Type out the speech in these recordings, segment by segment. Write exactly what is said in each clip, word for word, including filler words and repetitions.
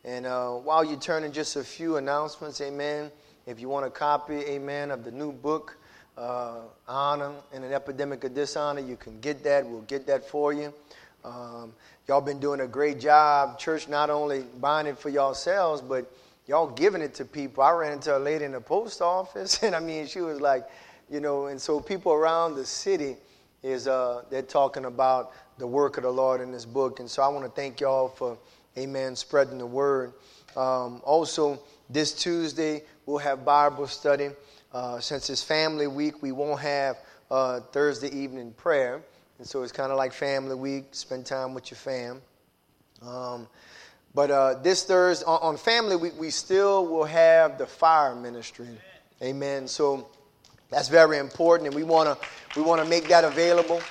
And uh, while you're turning, just a few announcements, amen. If you want a copy, amen, of the new book, uh, Honor in an Epidemic of Dishonor, you can get that. We'll get that for you. Um, y'all been doing a great job. Church not only buying it for yourselves, but y'all giving it to people. I ran into a lady in the post office, and I mean, she was like, you know, and so people around the city is, uh, they're talking about the work of the Lord in this book. And so I want to thank y'all for, amen, spreading the word. Um, also, this Tuesday, we'll have Bible study. Uh, since it's family week, we won't have uh, Thursday evening prayer. And so it's kind of like family week, spend time with your fam. Um, but uh, this Thursday, on, on family week, we still will have the fire ministry. Amen. So that's very important, and we want to we want to make that available.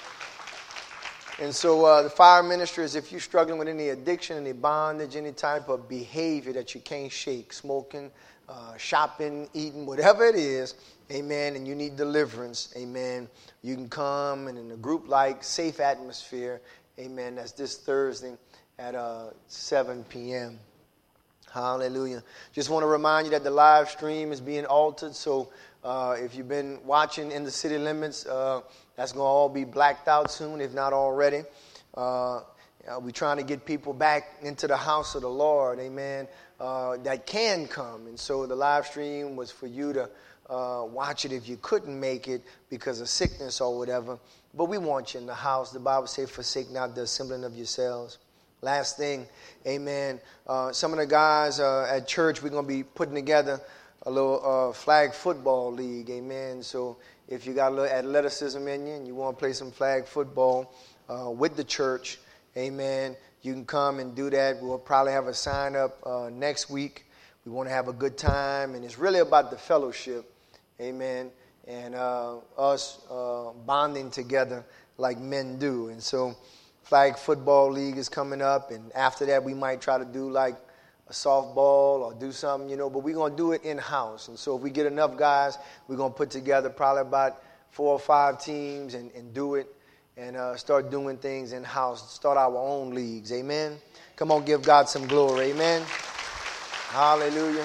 And so uh, the fire ministry is if you're struggling with any addiction, any bondage, any type of behavior that you can't shake, smoking, uh, shopping, eating, whatever it is, amen, and you need deliverance, amen, you can come and in a group-like, safe atmosphere, amen, that's this Thursday at uh, seven p.m. Hallelujah. Just want to remind you that the live stream is being altered, so uh, if you've been watching in the city limits, uh, that's going to all be blacked out soon, if not already. Uh, we're trying to get people back into the house of the Lord, amen, uh, that can come. And so the live stream was for you to uh, watch it if you couldn't make it because of sickness or whatever. But we want you in the house. The Bible says, forsake not the assembling of yourselves. Last thing, amen. Uh, some of the guys uh, at church, we're going to be putting together a little uh, flag football league, amen. So if you got a little athleticism in you and you want to play some flag football uh, with the church, amen, you can come and do that. We'll probably have a sign up uh, next week. We want to have a good time, and it's really about the fellowship, amen, and uh, us uh, bonding together like men do. And so flag football league is coming up, and after that we might try to do like a softball or do something, you know, but we're going to do it in-house. And so if we get enough guys, we're going to put together probably about four or five teams and, and do it and uh, start doing things in-house, start our own leagues. Amen. Come on, give God some glory. Amen. Hallelujah.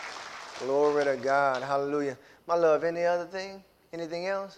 Glory to God. Hallelujah. My love, any other thing? Anything else?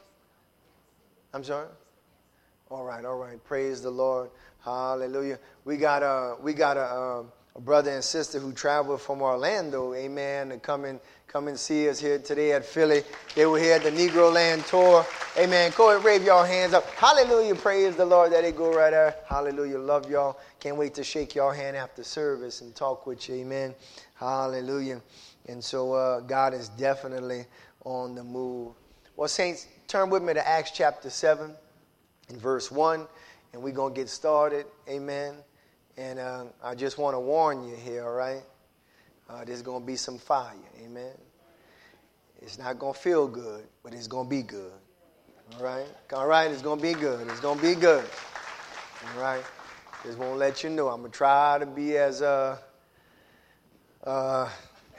I'm sorry? All right, all right. Praise the Lord. Hallelujah. We got a, we got a, a A brother and sister who traveled from Orlando, amen, to come and come and see us here today at Philly. They were here at the Negro Land Tour. Amen. Go ahead, wave your hands up. Hallelujah. Praise the Lord. There they go right there. Hallelujah. Love y'all. Can't wait to shake your hand after service and talk with you. Amen. Hallelujah. And so uh, God is definitely on the move. Well, saints, turn with me to Acts chapter seven and verse one, and we're going to get started. Amen. And uh, I just want to warn you here, all right? Uh, there's going to be some fire, amen? It's not going to feel good, but it's going to be good, all right? All right, it's going to be good. It's going to be good, all right? Just want to let you know. I'm going to try to be as, uh, uh,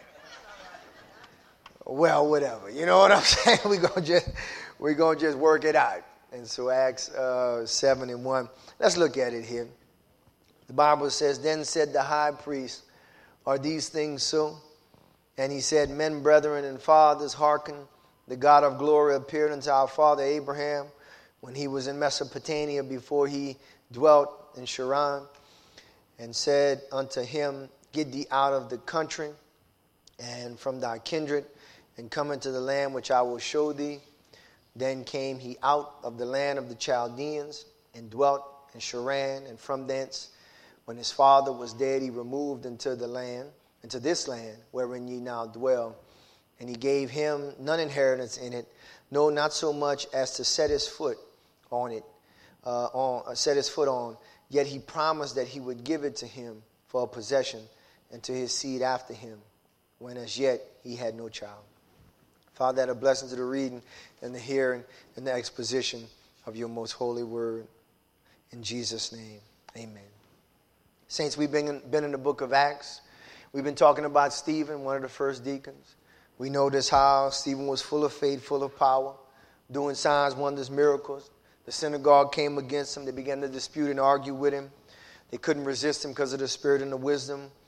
well, whatever. You know what I'm saying? We're going to just, we're going to just work it out. And so Acts uh, seven and one. Let's look at it here. The Bible says, then said the high priest, are these things so? And he said, men, brethren, and fathers, hearken. The God of glory appeared unto our father Abraham when he was in Mesopotamia before he dwelt in Sharon, and said unto him, get thee out of the country and from thy kindred, and come into the land which I will show thee. Then came he out of the land of the Chaldeans, and dwelt in Sharon, and from thence, when his father was dead, he removed into the land, into this land wherein ye now dwell. And he gave him none inheritance in it, no, not so much as to set his foot on it, uh, on uh, set his foot on. Yet he promised that he would give it to him for a possession, and to his seed after him, when as yet he had no child. Father, that a blessing to the reading and the hearing and the exposition of your most holy word. In Jesus' name, amen. Saints, we've been in, been in the book of Acts. We've been talking about Stephen, one of the first deacons. We notice how Stephen was full of faith, full of power, doing signs, wonders, miracles. The synagogue came against him. They began to dispute and argue with him. They couldn't resist him because of the spirit and the wisdom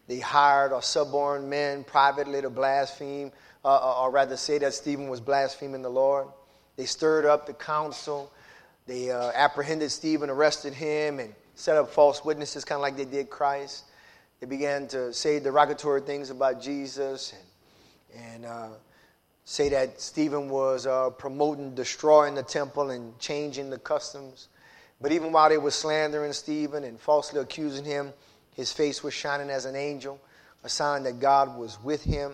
They hired or suborned men privately to blaspheme, uh, or rather say that Stephen was blaspheming the Lord. They stirred up the council. They uh, apprehended Stephen, arrested him, and set up false witnesses, kind of like they did Christ. They began to say derogatory things about Jesus and, and uh, say that Stephen was uh, promoting, destroying the temple and changing the customs. But even while they were slandering Stephen and falsely accusing him, his face was shining as an angel, a sign that God was with him.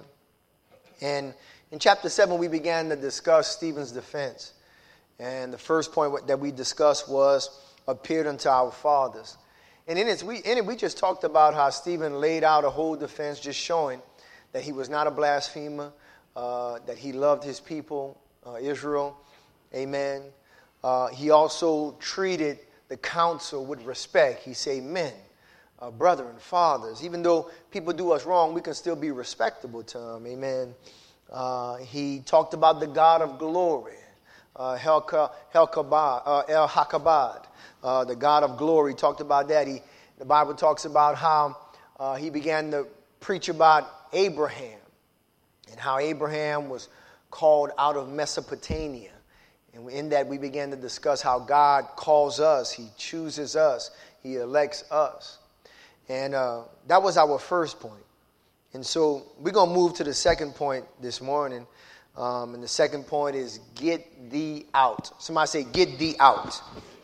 And in chapter seven, we began to discuss Stephen's defense. And the first point that we discussed was appeared unto our fathers. And in it, we, in it, we just talked about how Stephen laid out a whole defense, just showing that he was not a blasphemer, uh, that he loved his people, uh, Israel. Amen. Uh, he also treated the council with respect. He said, men, uh, brethren, fathers. Even though people do us wrong, we can still be respectable to them. Amen. Uh, he talked about the God of glory, uh, Helka, Helkabad, uh, El Hakabad, uh, the God of glory. He talked about that. He, the Bible talks about how uh, he began to preach about Abraham and how Abraham was called out of Mesopotamia. And in that, we began to discuss how God calls us. He chooses us. He elects us. And uh, that was our first point. And so we're going to move to the second point this morning. Um, and the second point is get thee out. Somebody say, get thee out.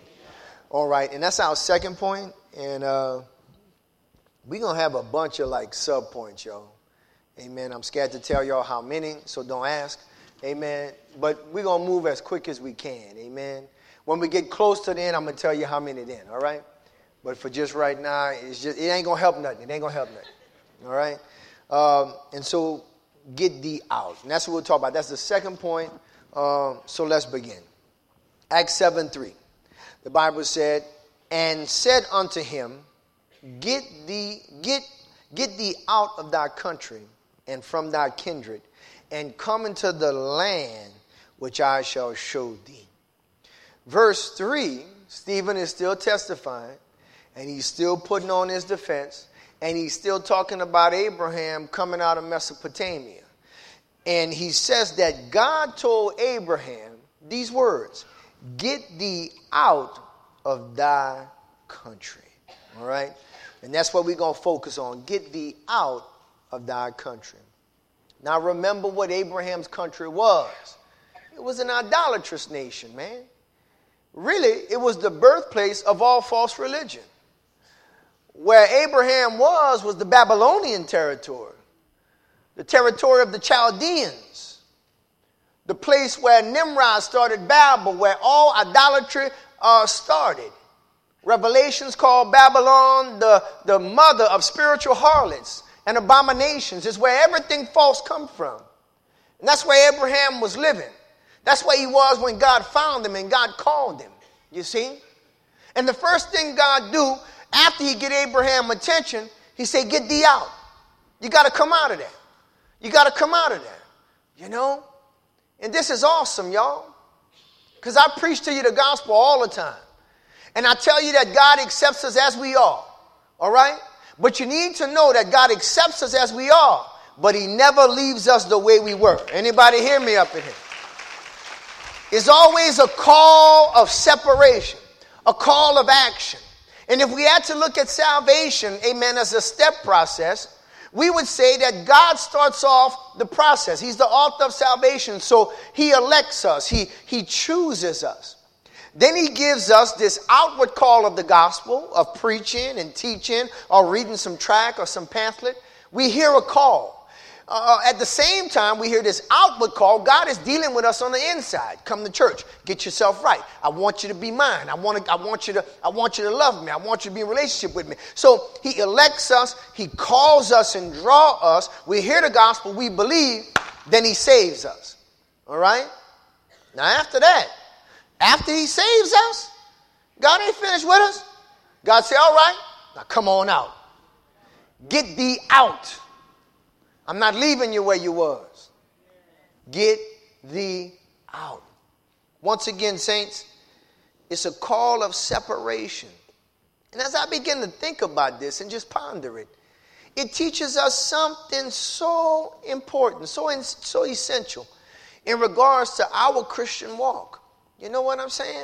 All right. And that's our second point. And uh, we're going to have a bunch of like sub points, y'all. Amen. I'm scared to tell y'all how many, so don't ask. Amen. But we're going to move as quick as we can. Amen. When we get close to the end, I'm going to tell you how many then. All right. But for just right now, it's just, it ain't going to help nothing. It ain't going to help nothing. All right. Um, and so get thee out. And that's what we'll talk about. That's the second point. Um, so let's begin. Acts seven three. The Bible said, and said unto him, get thee, get, get thee out of thy country and from thy kindred, and come into the land which I shall show thee. Verse three, Stephen is still testifying, and he's still putting on his defense, and he's still talking about Abraham coming out of Mesopotamia. And he says that God told Abraham these words, get thee out of thy country. All right? And that's what we're going to focus on. Get thee out of thy country. Now remember what Abraham's country was. It was an idolatrous nation, man. Really, it was the birthplace of all false religion. Where Abraham was, was the Babylonian territory. The territory of the Chaldeans. The place where Nimrod started Babel, where all idolatry uh, started. Revelations called Babylon the, the mother of spiritual harlots and abominations. It's where everything false comes from. And that's where Abraham was living. That's where he was when God found him and God called him. You see? And the first thing God do, after he get Abraham attention, he said, get thee out. You got to come out of there. You got to come out of there. You know? And this is awesome, y'all. Because I preach to you the gospel all the time. And I tell you that God accepts us as we are. All right? But you need to know that God accepts us as we are. But he never leaves us the way we were. Anybody hear me up in here? It's always a call of separation. A call of action. And if we had to look at salvation, amen, as a step process, we would say that God starts off the process. He's the author of salvation. So he elects us. He, he chooses us. Then he gives us this outward call of the gospel, of preaching and teaching or reading some tract or some pamphlet. We hear a call. Uh, at the same time, we hear this outward call. God is dealing with us on the inside. Come to church. Get yourself right. I want you to be mine. I want to, I want you to, I want you to love me. I want you to be in a relationship with me. So he elects us. He calls us and draws us. We hear the gospel. We believe. Then he saves us. All right? Now after that, after he saves us, God ain't finished with us. God said, all right, now come on out. Get thee out. I'm not leaving you where you was. Get thee out. Once again, saints, it's a call of separation. And as I begin to think about this and just ponder it, it teaches us something so important, so, in, so essential in regards to our Christian walk. You know what I'm saying?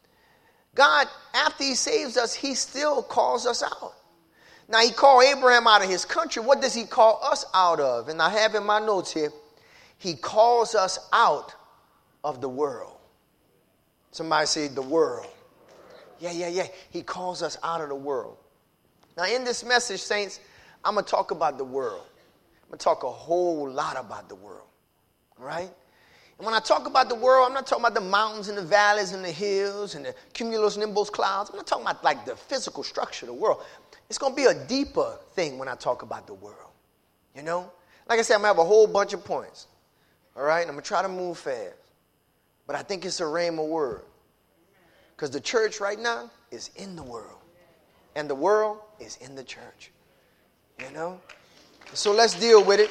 God, after he saves us, he still calls us out. Now, he called Abraham out of his country. What does he call us out of? And I have in my notes here, he calls us out of the world. Somebody say the world. Yeah, yeah, yeah. He calls us out of the world. Now, in this message, saints, I'm going to talk about the world. I'm going to talk a whole lot about the world. All right? And when I talk about the world, I'm not talking about the mountains and the valleys and the hills and the cumulus nimbus clouds. I'm not talking about like the physical structure of the world. It's going to be a deeper thing when I talk about the world. You know? Like I said, I'm going to have a whole bunch of points. All right? And I'm going to try to move fast. But I think it's a rhema word. Because the church right now is in the world. And the world is in the church. You know? So let's deal with it.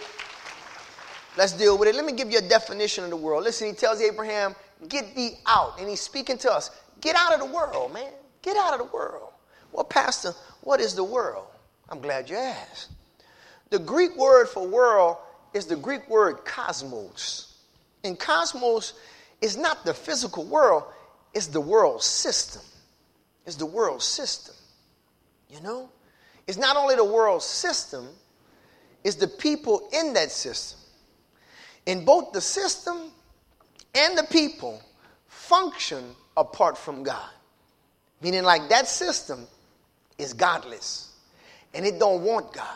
Let's deal with it. Let me give you a definition of the world. Listen, he tells Abraham, get thee out. And he's speaking to us. Get out of the world, man. Get out of the world. Well, Pastor, what is the world? I'm glad you asked. The Greek word for world is the Greek word cosmos. And cosmos is not the physical world. It's the world system. It's the world system. You know? It's not only the world system, it's the people in that system. And both the system and the people function apart from God. Meaning like that system is godless. And it don't want God.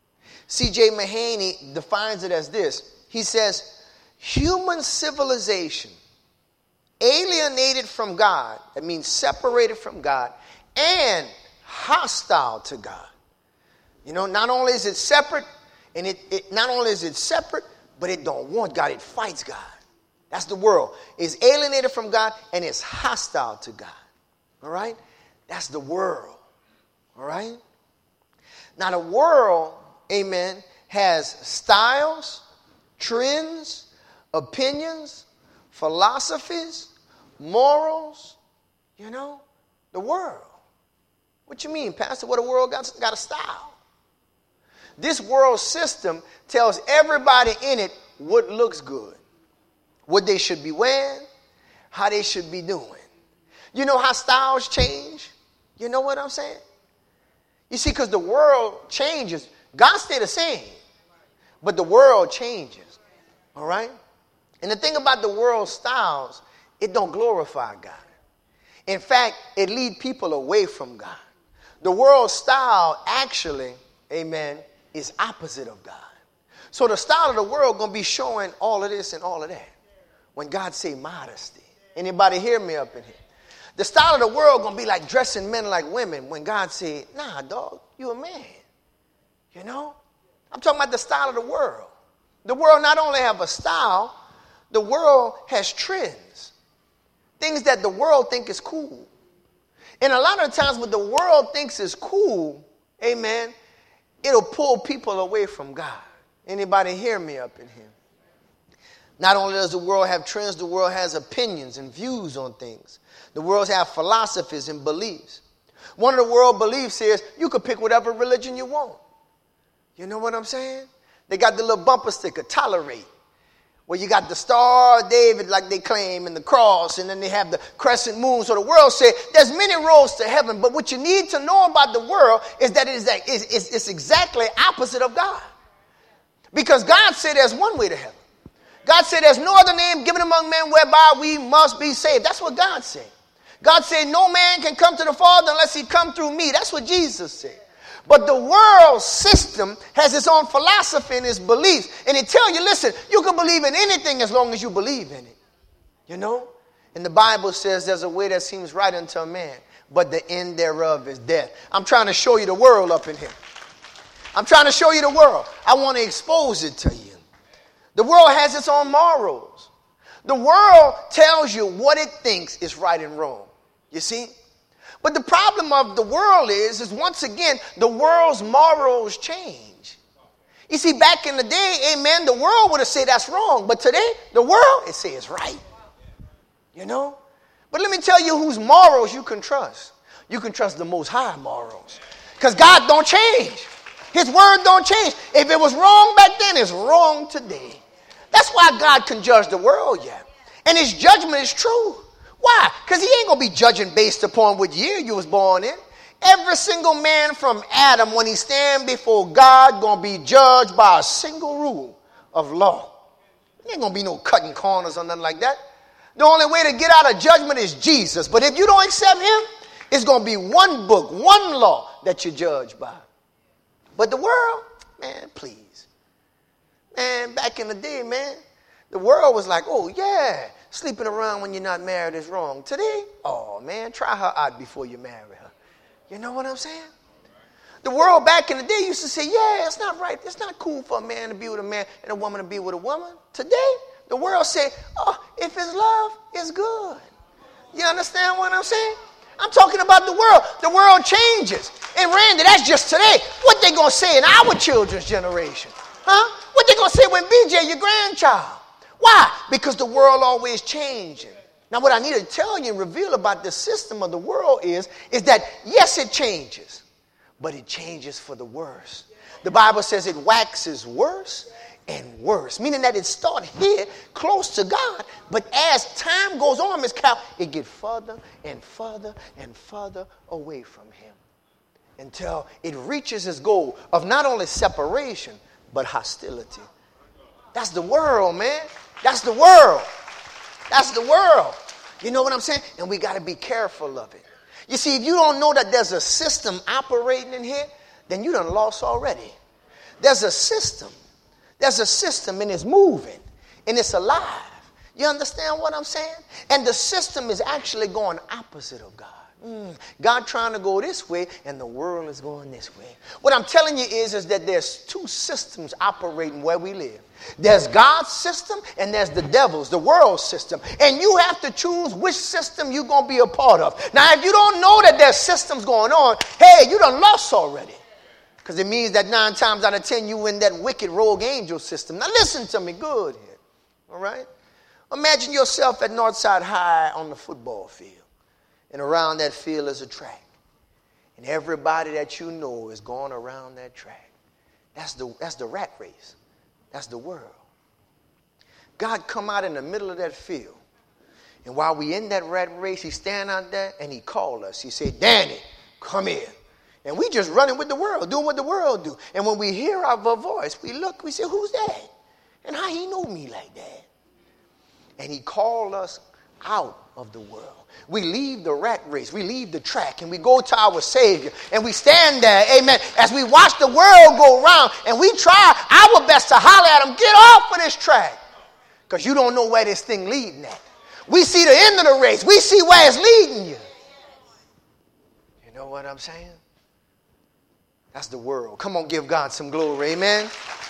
C J Mahaney defines it as this. He says, human civilization alienated from God, that means separated from God, and hostile to God. You know, not only is it separate, and it, it not only is it separate, but it don't want God, it fights God. That's the world. It's alienated from God and it's hostile to God. All right? That's the world. All right? Now the world, amen, has styles, trends, opinions, philosophies, morals, you know, the world. What you mean, Pastor? What the world got, got a style? This world system tells everybody in it what looks good, what they should be wearing, how they should be doing. You know how styles change? You know what I'm saying? You see, because the world changes. God stay the same, but the world changes. All right? And the thing about the world styles, it don't glorify God. In fact, it leads people away from God. The world style actually, amen, is opposite of God. So the style of the world going to be showing all of this and all of that. When God say modesty. Anybody hear me up in here? The style of the world going to be like dressing men like women. When God say, nah, dog, you a man. You know? I'm talking about the style of the world. The world not only have a style, the world has trends. Things that the world think is cool. And a lot of times what the world thinks is cool, amen, it'll pull people away from God. Anybody hear me up in here? Not only does the world have trends, the world has opinions and views on things. The world has philosophies and beliefs. One of the world beliefs is you can pick whatever religion you want. You know what I'm saying? They got the little bumper sticker, tolerate. Where you got the Star of David like they claim and the cross, and then they have the crescent moon. So the world said there's many roads to heaven, but what you need to know about the world is that it is that it's, it's, it's exactly opposite of God. Because God said there's one way to heaven. God said there's no other name given among men whereby we must be saved. That's what God said. God said no man can come to the Father unless he come through me. That's what Jesus said. But the world system has its own philosophy and its beliefs. And it tells you, listen, you can believe in anything as long as you believe in it. You know? And the Bible says there's a way that seems right unto a man, but the end thereof is death. I'm trying to show you the world up in here. I'm trying to show you the world. I want to expose it to you. The world has its own morals. The world tells you what it thinks is right and wrong. You see? But the problem of the world is, is once again, the world's morals change. You see, back in the day, amen, the world would have said that's wrong. But today, the world, it says it's right. You know? But let me tell you whose morals you can trust. You can trust the Most High morals. Because God don't change. His word don't change. If it was wrong back then, it's wrong today. That's why God can judge the world yet. And his judgment is true. Why? Because he ain't going to be judging based upon what year you was born in. Every single man from Adam, when he stand before God, going to be judged by a single rule of law. There ain't going to be no cutting corners or nothing like that. The only way to get out of judgment is Jesus. But if you don't accept him, it's going to be one book, one law that you're judged by. But the world, man, please. Man, back in the day, man, the world was like, oh, yeah, sleeping around when you're not married is wrong. Today, oh, man, try her out before you marry her. You know what I'm saying? The world back in the day used to say, yeah, it's not right. It's not cool for a man to be with a man and a woman to be with a woman. Today, the world say, oh, if it's love, it's good. You understand what I'm saying? I'm talking about the world. The world changes. And Randy, that's just today. What they going to say in our children's generation? Huh? What they going to say when B J, your grandchild? Why? Because the world always changing. Now, what I need to tell you and reveal about the system of the world is, is that, yes, it changes, but it changes for the worse. The Bible says it waxes worse and worse, meaning that it starts here close to God, but as time goes on, Miss Cal, it gets further and further and further away from him until it reaches its goal of not only separation, but hostility. That's the world, man. That's the world. That's the world. You know what I'm saying? And we got to be careful of it. You see, if you don't know that there's a system operating in here, then you done lost already. There's a system. There's a system and it's moving and it's alive. You understand what I'm saying? And the system is actually going opposite of God. Mm. God trying to go this way and the world is going this way. What I'm telling you is, is that there's two systems operating where we live. There's God's system and there's the devil's, the world system. And you have to choose which system you're going to be a part of. Now, if you don't know that there's systems going on, hey, you done lost already. Because it means that nine times out of ten, you in that wicked rogue angel system. Now, listen to me good here. All right? Imagine yourself at Northside High on the football field. And around that field is a track. And everybody that you know is going around that track. That's the, that's the rat race. That's the world. God come out in the middle of that field. And while we in that rat race, he stand out there and he called us. He said, Danny, come here. And we just running with the world, doing what the world do. And when we hear our voice, we look, we say, who's that? And how he know me like that? And he called us out of the world. We leave the rat race, we leave the track, and we go to our Savior, and we stand there, amen, as we watch the world go around, and we try our best to holler at them, get off of this track, because you don't know where this thing leading at. We see the end of the race. We see where it's leading you. You know what I'm saying? That's the world. Come on, give God some glory, amen.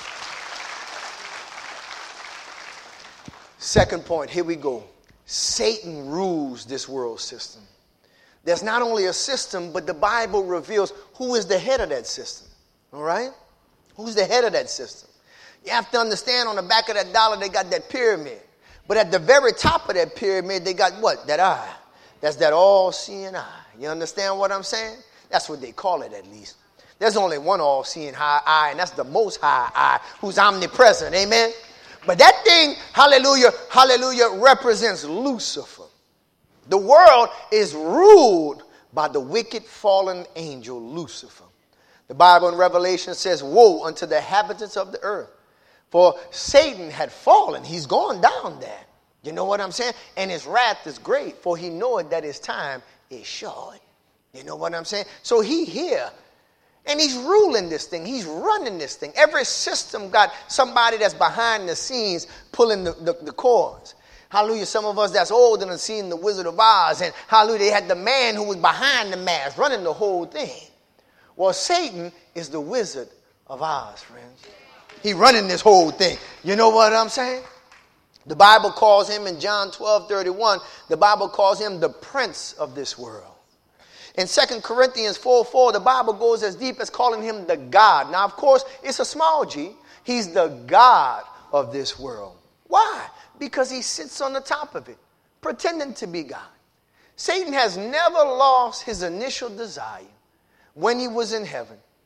Second point, here we go. Satan rules this world system. There's not only a system, but the Bible reveals who is the head of that system. All right? Who's the head of that system? You have to understand, on the back of that dollar, they got that pyramid. But at the very top of that pyramid, they got what? That eye. That's that all-seeing eye. You understand what I'm saying? That's what they call it, at least. There's only one all-seeing high eye, and that's the Most High Eye, who's omnipresent. Amen? But that thing, hallelujah, hallelujah, represents Lucifer. The world is ruled by the wicked fallen angel Lucifer. The Bible in Revelation says, woe unto the inhabitants of the earth. For Satan had fallen. He's gone down there. You know what I'm saying? And his wrath is great, for he knoweth that his time is short. You know what I'm saying? So he here. And he's ruling this thing. He's running this thing. Every system got somebody that's behind the scenes pulling the, the, the cords. Hallelujah. Some of us that's old and have seen The Wizard of Oz. And hallelujah, they had the man who was behind the mask running the whole thing. Well, Satan is the Wizard of Oz, friends. He running this whole thing. You know what I'm saying? The Bible calls him in John twelve thirty-one, the Bible calls him the prince of this world. In Second Corinthians four four, the Bible goes as deep as calling him the God. Now, of course, it's a small g. He's the God of this world. Why? Because he sits on the top of it, pretending to be God. Satan has never lost his initial desire when he was in heaven.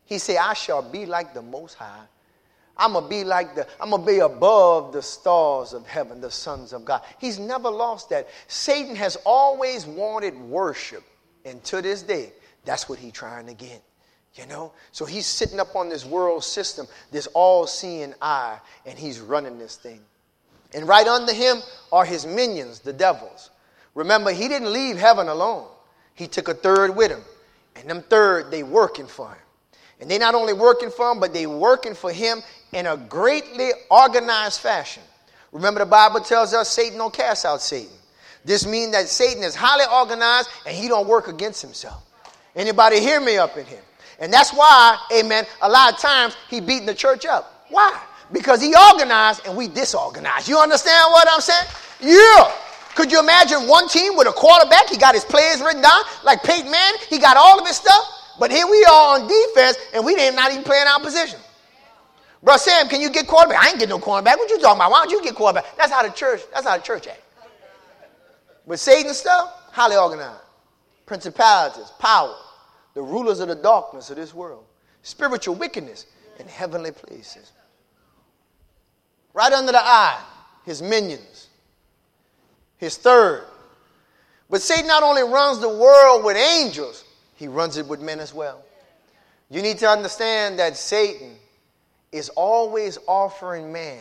He said, I shall be like the Most High. I'm going to be like the, I'm going to be above the stars of heaven, the sons of God. He's never lost that. Satan has always wanted worship. And to this day, that's what he's trying to get. You know? So he's sitting up on this world system, this all-seeing eye, and he's running this thing. And right under him are his minions, the devils. Remember, he didn't leave heaven alone. He took a third with him. And them third, they working for him. And they not only working for him, but they working for him in a greatly organized fashion. Remember, the Bible tells us Satan don't cast out Satan. This means that Satan is highly organized and he don't work against himself. Anybody hear me up in here? And that's why, amen, a lot of times he beating the church up. Why? Because he organized and we disorganized. You understand what I'm saying? Yeah. Could you imagine one team with a quarterback? He got his players written down like Peyton Manning. He got all of his stuff. But here we are on defense and we didn't not even playing our position. Bro, Sam, can you get quarterback? I ain't get no quarterback. What you talking about? Why don't you get quarterback? That's how the church, that's how the church act. But Satan's stuff, highly organized. Principalities, power, the rulers of the darkness of this world, spiritual wickedness in heavenly places. Right under the eye, his minions, his third. But Satan not only runs the world with angels, he runs it with men as well. You need to understand that Satan is always offering man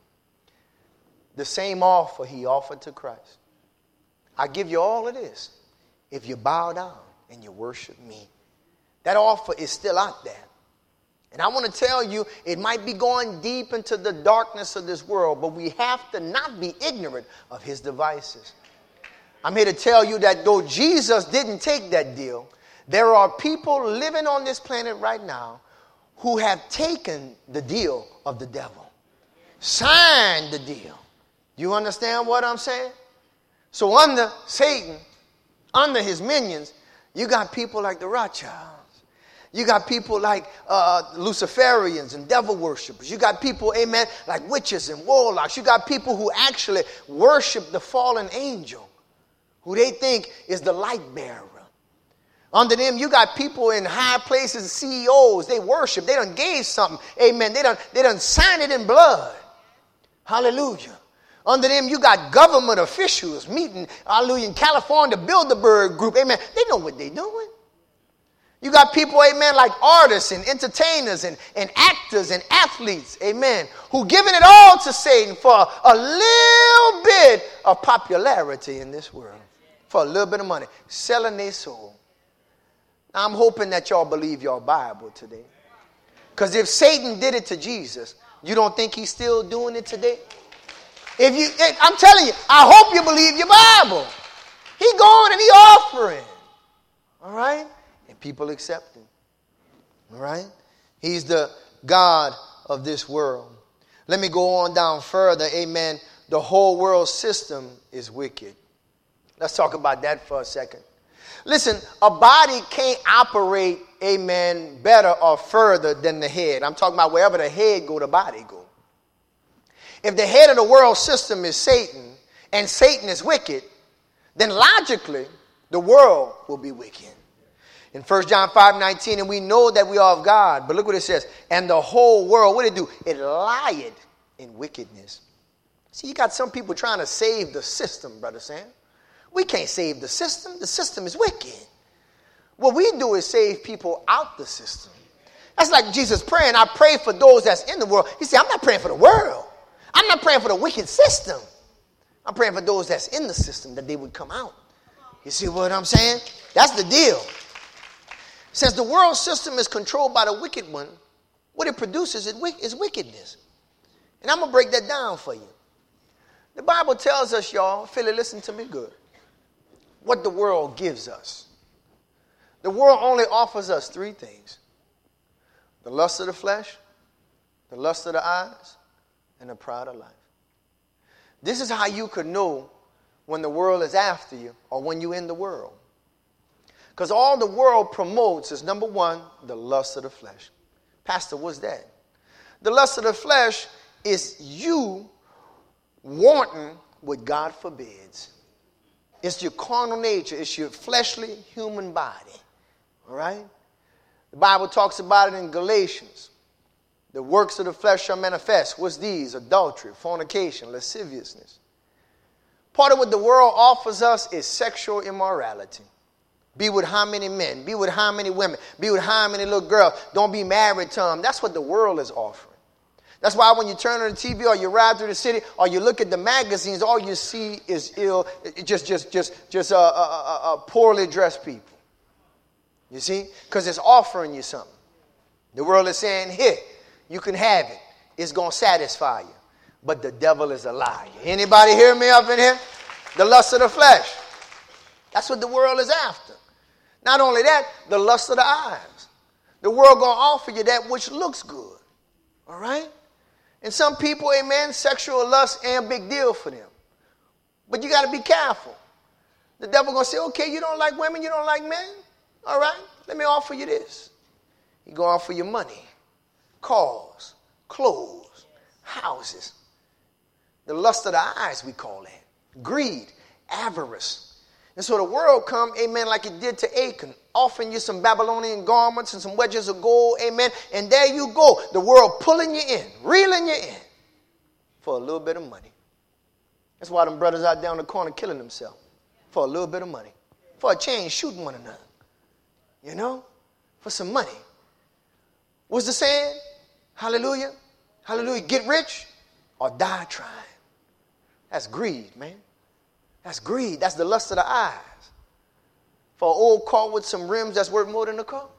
the same offer he offered to Christ. I give you all of this if you bow down and you worship me. That offer is still out there. And I want to tell you, it might be going deep into the darkness of this world, but we have to not be ignorant of his devices. I'm here to tell you that though Jesus didn't take that deal, there are people living on this planet right now who have taken the deal of the devil, signed the deal. You understand what I'm saying? So under Satan, under his minions, you got people like the Rothschilds. You got people like uh, Luciferians and devil worshippers. You got people, amen, like witches and warlocks. You got people who actually worship the fallen angel, who they think is the light bearer. Under them, you got people in high places, C E Os. They worship. They done gave something. Amen. They done, they done signed it in blood. Hallelujah. Under them, you got government officials meeting, hallelujah, in California, the Bilderberg Group. Amen. They know what they're doing. You got people, amen, like artists and entertainers and, and actors and athletes, amen, who giving it all to Satan for a little bit of popularity in this world, for a little bit of money, selling their soul. Now, I'm hoping that y'all believe your Bible today. Because if Satan did it to Jesus, you don't think he's still doing it today? If you, I'm telling you, I hope you believe your Bible. He going and he offering. All right? And people accept him. All right? He's the God of this world. Let me go on down further. Amen. The whole world system is wicked. Let's talk about that for a second. Listen, a body can't operate, amen, better or further than the head. I'm talking about wherever the head go, the body go. If the head of the world system is Satan and Satan is wicked, then logically the world will be wicked. In First John five nineteen, and we know that we are of God, but look what it says. And the whole world, what did it do? It lied in wickedness. See, you got some people trying to save the system, Brother Sam. We can't save the system. The system is wicked. What we do is save people out the system. That's like Jesus praying, I pray for those that's in the world. He said, I'm not praying for the world. I'm not praying for the wicked system. I'm praying for those that's in the system, that they would come out. You see what I'm saying? That's the deal. Since the world system is controlled by the wicked one, what it produces is wickedness. And I'm going to break that down for you. The Bible tells us, y'all, Philly, listen to me good, what the world gives us. The world only offers us three things: the lust of the flesh, the lust of the eyes, and the pride of life. This is how you could know when the world is after you or when you're in the world. Because all the world promotes is, number one, the lust of the flesh. Pastor, what's that? The lust of the flesh is you wanting what God forbids. It's your carnal nature. It's your fleshly human body. All right? The Bible talks about it in Galatians. The works of the flesh shall manifest. What's these? Adultery, fornication, lasciviousness. Part of what the world offers us is sexual immorality. Be with how many men? Be with how many women? Be with how many little girls? Don't be married to them. That's what the world is offering. That's why when you turn on the T V or you ride through the city or you look at the magazines, all you see is ill, just, just, just, just uh, uh, uh, uh, poorly dressed people. You see? Because it's offering you something. The world is saying, here, you can have it. It's going to satisfy you. But the devil is a liar. Anybody hear me up in here? The lust of the flesh. That's what the world is after. Not only that, the lust of the eyes. The world going to offer you that which looks good. All right? And some people, amen, sexual lust ain't a big deal for them. But you got to be careful. The devil going to say, okay, you don't like women, you don't like men? All right, let me offer you this. He going to offer you money, cars, clothes, houses. The lust of the eyes, we call that. Greed, avarice. And so the world come, amen, like it did to Achan, offering you some Babylonian garments and some wedges of gold, amen. And there you go, the world pulling you in, reeling you in for a little bit of money. That's why them brothers out there on the corner killing themselves for a little bit of money. For a change, shooting one another. You know, for some money. What's the saying? Hallelujah. Hallelujah. Get rich or die trying. That's greed, man. That's greed. That's the lust of the eyes. For an old car with some rims that's worth more than the car.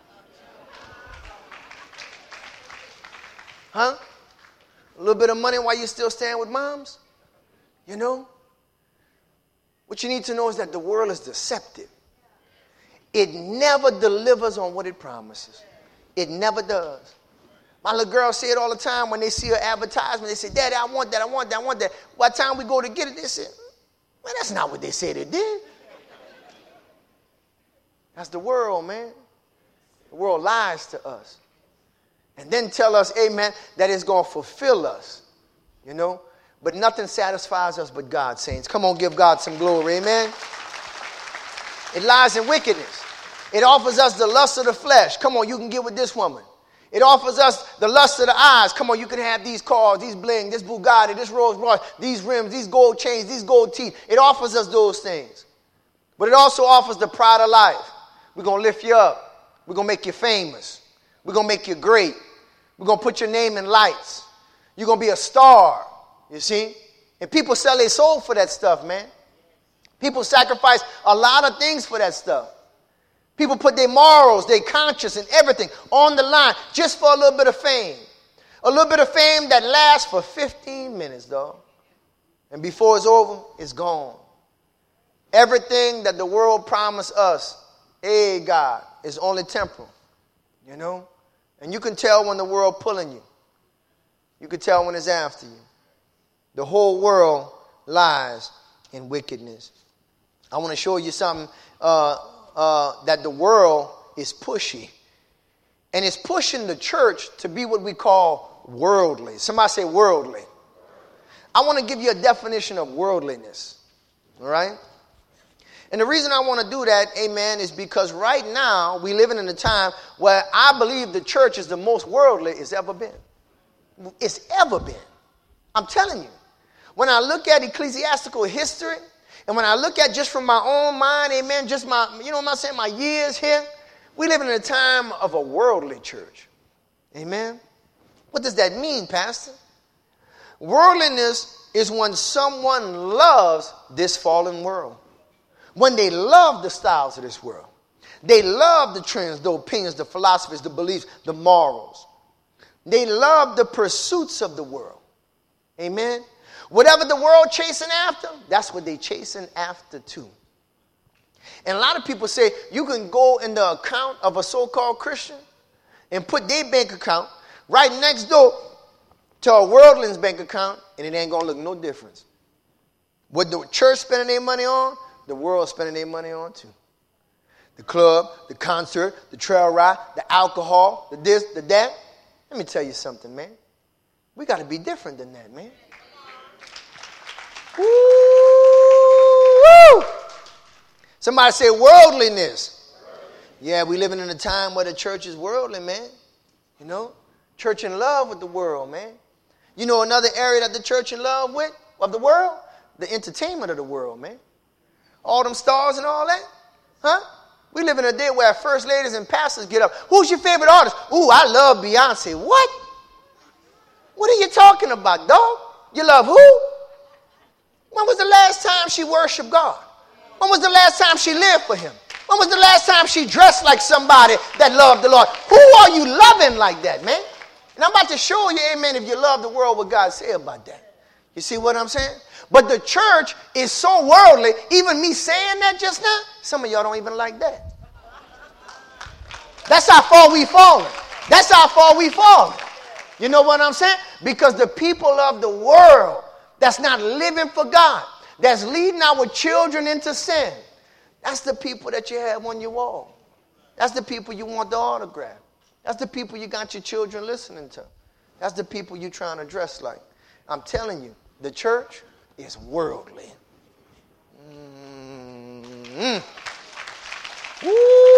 Huh? A little bit of money while you still staying with moms? You know? What you need to know is that the world is deceptive. It never delivers on what it promises. It never does. My little girls say it all the time when they see an advertisement. They say, Daddy, I want that, I want that, I want that. By the time we go to get it, they say, man, that's not what they said it did. That's the world, man. The world lies to us. And then tell us, amen, that it's going to fulfill us. You know? But nothing satisfies us but God, saints. Come on, give God some glory, amen. It lies in wickedness. It offers us the lust of the flesh. Come on, you can get with this woman. It offers us the lust of the eyes. Come on, you can have these cars, these bling, this Bugatti, this Rolls Royce, these rims, these gold chains, these gold teeth. It offers us those things. But it also offers the pride of life. We're going to lift you up. We're going to make you famous. We're going to make you great. We're going to put your name in lights. You're going to be a star, you see. And people sell their soul for that stuff, man. People sacrifice a lot of things for that stuff. People put their morals, their conscience, and everything on the line just for a little bit of fame. A little bit of fame that lasts for fifteen minutes, dog. And before it's over, it's gone. Everything that the world promised us, hey, God, is only temporal. You know? And you can tell when the world pulling you. You can tell when it's after you. The whole world lies in wickedness. I want to show you something uh, uh, that the world is pushy. And it's pushing the church to be what we call worldly. Somebody say worldly. I want to give you a definition of worldliness. All right? And the reason I want to do that, amen, is because right now we living in a time where I believe the church is the most worldly it's ever been. It's ever been. I'm telling you. When I look at ecclesiastical history, and when I look at just from my own mind, amen, just my, you know what I'm saying, my years here, we live in a time of a worldly church. Amen? What does that mean, Pastor? Worldliness is when someone loves this fallen world. When they love the styles of this world. They love the trends, the opinions, the philosophies, the beliefs, the morals. They love the pursuits of the world. Amen? Whatever the world chasing after, that's what they chasing after too. And a lot of people say you can go in the account of a so-called Christian and put their bank account right next door to a worldling's bank account, and it ain't going to look no difference. What the church spending their money on, the world spending their money on too. The club, the concert, the trail ride, the alcohol, the this, the that. Let me tell you something, man. We got to be different than that, man. Woo! Somebody say worldliness Yeah, we living in a time where the church is worldly, man. You know, church in love with the world, man. You know another area that the church in love with, of the world? The entertainment of the world, man. All them stars and all that. Huh? We live in a day where first ladies and pastors get up. Who's your favorite artist? Ooh, I love Beyonce. What? What are you talking about, dog? You love who? When was the last time she worshiped God? When was the last time she lived for him? When was the last time she dressed like somebody that loved the Lord? Who are you loving like that, man? And I'm about to show you, amen, if you love the world, what God say about that. You see what I'm saying? But the church is so worldly, even me saying that just now, some of y'all don't even like that. That's how far we fallen. That's how far we fallen. You know what I'm saying? Because the people of the world that's not living for God, that's leading our children into sin, that's the people that you have on your wall. That's the people you want the autograph. That's the people you got your children listening to. That's the people you're trying to dress like. I'm telling you, the church is worldly. Mm-hmm. Woo,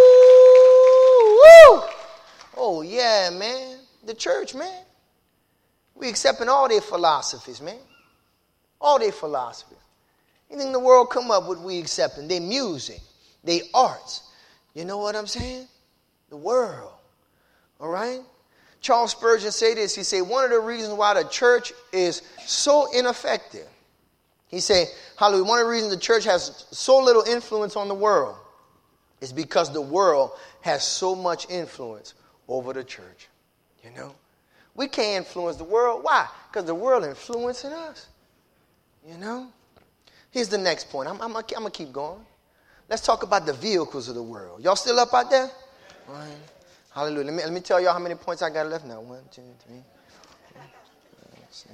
woo. Oh, yeah, man. The church, man. We accepting all their philosophies, man. All their philosophies. Anything the world come up with, we accepting. Their music, their arts. You know what I'm saying? The world. All right? Charles Spurgeon said this. He said, one of the reasons why the church is so ineffective. He said, hallelujah, one of the reasons the church has so little influence on the world is because the world has so much influence over the church. You know? We can't influence the world. Why? Because the world influencing us. You know? Here's the next point. I'm, I'm, I'm going to keep going. Let's talk about the vehicles of the world. Y'all still up out there? All right. Hallelujah. Let me, let me tell y'all how many points I got left now. One, two, three. Four, five, six.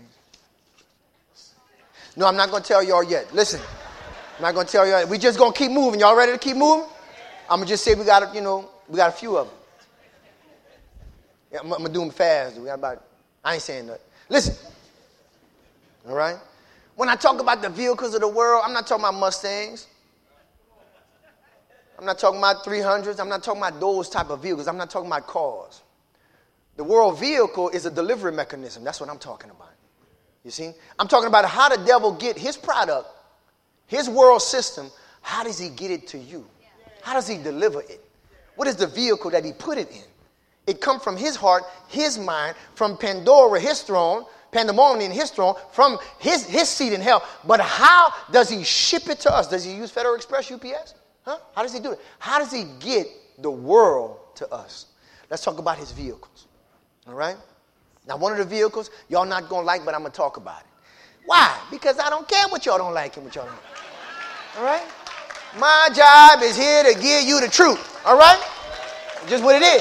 No, I'm not going to tell y'all yet. Listen. I'm not going to tell y'all. We just going to keep moving. Y'all ready to keep moving? I'm going to just say we got, you know, we got a few of them. Yeah, I'm, I'm going to do them fast. We got about, I ain't saying nothing. Listen. All right? When I talk about the vehicles of the world, I'm not talking about Mustangs. I'm not talking about three hundreds. I'm not talking about those type of vehicles. I'm not talking about cars. The world vehicle is a delivery mechanism. That's what I'm talking about. You see? I'm talking about how the devil get his product, his world system. How does he get it to you? How does he deliver it? What is the vehicle that he put it in? It comes from his heart, his mind, from Pandora, his throne, Pandemonium, his throne, from his, his seat in hell. But how does he ship it to us? Does he use Federal Express, U P S? Huh? How does he do it? How does he get the world to us? Let's talk about his vehicles. All right? Now, one of the vehicles y'all not going to like, but I'm going to talk about it. Why? Because I don't care what y'all don't like and what y'all don't like. All right? My job is here to give you the truth. All right? Just what it is.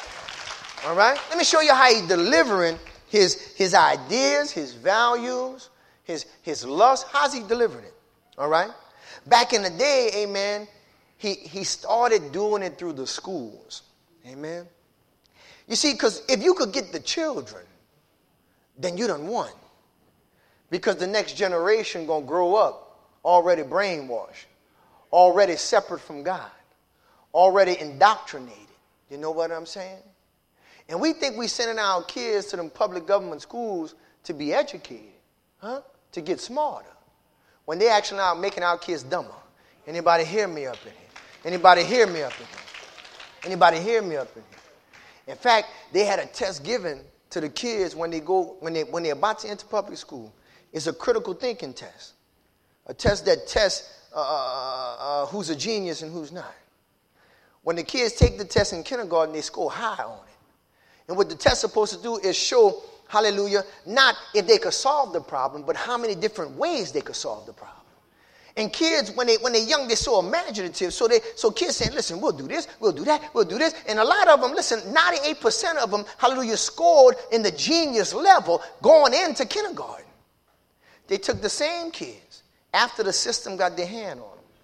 All right? Let me show you how he's delivering his, his ideas, his values, his, his lust. How's he delivering it? All right? Back in the day, amen, he, he started doing it through the schools. Amen? You see, because if you could get the children, then you done won. Because the next generation going to grow up already brainwashed, already separate from God, already indoctrinated. You know what I'm saying? And we think we sending our kids to them public government schools to be educated, huh? To get smarter. When they actually are making our kids dumber. Anybody hear me up in here? Anybody hear me up in here? Anybody hear me up in here? In fact, they had a test given to the kids when they go when they when they're about to enter public school. It's a critical thinking test, a test that tests uh, uh, who's a genius and who's not. When the kids take the test in kindergarten, they score high on it. And what the test is supposed to do is show, hallelujah, not if they could solve the problem, but how many different ways they could solve the problem. And kids, when they when they're young, they're so imaginative. So they so kids saying, listen, we'll do this, we'll do that, we'll do this. And a lot of them, listen, ninety-eight percent of them, hallelujah, scored in the genius level going into kindergarten. They took the same kids after the system got their hand on them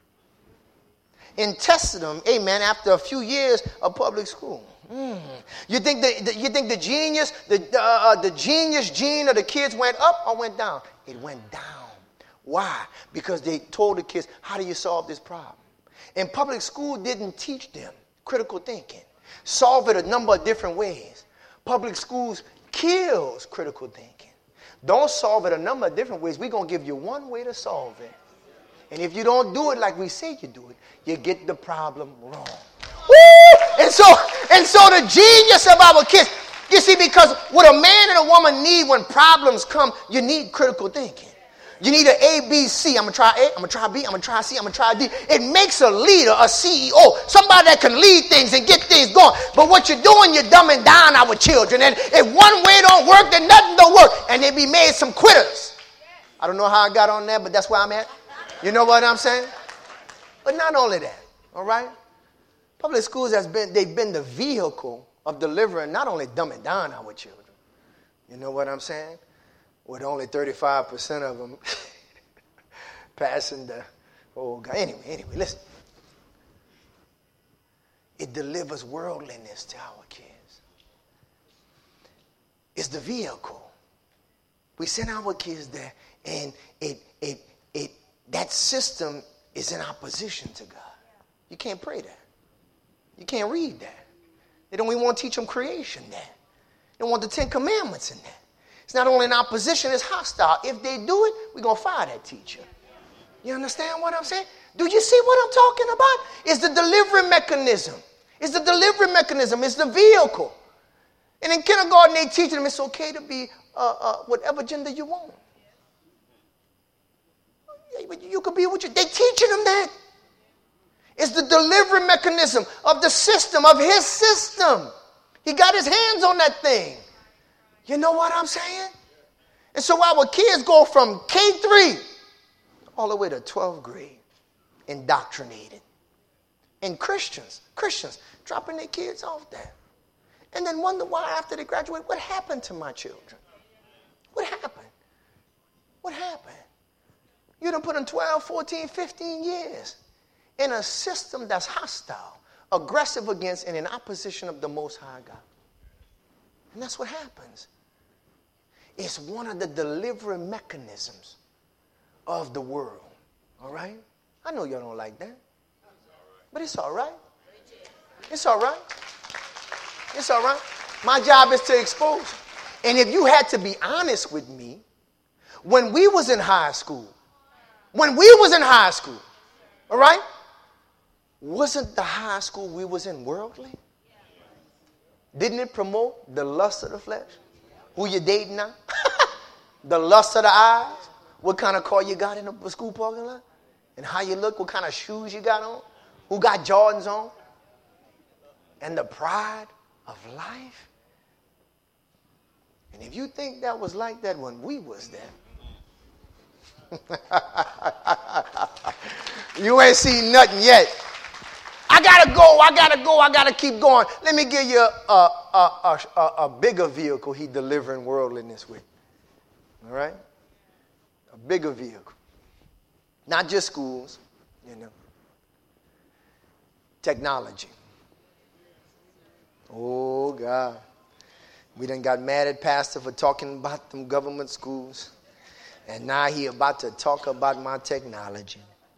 and tested them, amen, after a few years of public school. Mm. You think the, the you think the genius, the uh, the genius gene of the kids went up or went down? It went down. Why? Because they told the kids, how do you solve this problem? And public school didn't teach them Critical thinking. Solve it a number of different ways. Public schools kills critical thinking. Don't solve it a number of different ways. We're going to give you one way to solve it. And if you don't do it like we say you do it, you get the problem wrong. Woo! And so, and so the genius of our kids, you see, because what a man and a woman need when problems come, you need critical thinking. You need an A, B, C. I'm going to try A, I'm going to try B, I'm going to try C, I'm going to try D. It makes a leader, a C E O, somebody that can lead things and get things going. But what you're doing, you're dumbing down our children. And if one way don't work, then nothing don't work. And they be made some quitters. I don't know how I got on that, but that's where I'm at. You know what I'm saying? But not only that, all right? Public schools has been, they've been the vehicle of delivering, not only dumbing down our children. You know what I'm saying? With only thirty-five percent of them passing the, oh God. Anyway, anyway, listen. It delivers worldliness to our kids. It's the vehicle. We send our kids there, and it, it, it, that system is in opposition to God. You can't pray that. You can't read that. They don't even want to teach them creation there. They don't want the Ten Commandments in there. It's not only in opposition, it's hostile. If they do it, we're going to fire that teacher. You understand what I'm saying? Do you see what I'm talking about? It's the delivery mechanism. It's the delivery mechanism. It's the vehicle. And in kindergarten, they teach them it's okay to be uh, uh, whatever gender you want. You could be what you... They're teaching them that. It's the delivery mechanism of the system, of his system. He got his hands on that thing. You know what I'm saying? And so our kids go from K three all the way to twelfth grade indoctrinated. And Christians, Christians dropping their kids off there. And then wonder why after they graduate, what happened to my children? What happened? What happened? You done put in twelve, fourteen, fifteen years in a system that's hostile, aggressive against, and in opposition of the Most High God. And that's what happens. It's one of the delivery mechanisms of the world. All right? I know y'all don't like that. But it's all right. It's all right. It's all right. My job is to expose. And if you had to be honest with me, when we was in high school, when we was in high school, all right, wasn't the high school we was in worldly? Didn't it promote the lust of the flesh? Who you dating now? The lust of the eyes? What kind of car you got in the school parking lot? And how you look? What kind of shoes you got on? Who got Jordans on? And the pride of life? And if you think that was like that when we was there, you ain't seen nothing yet. I gotta go, I gotta go, I gotta keep going. Let me give you a, a, a, a, a bigger vehicle he delivering worldliness with. All right? A bigger vehicle. Not just schools, you know. Technology. Oh, God. We done got mad at Pastor for talking about them government schools. And now he about to talk about my technology.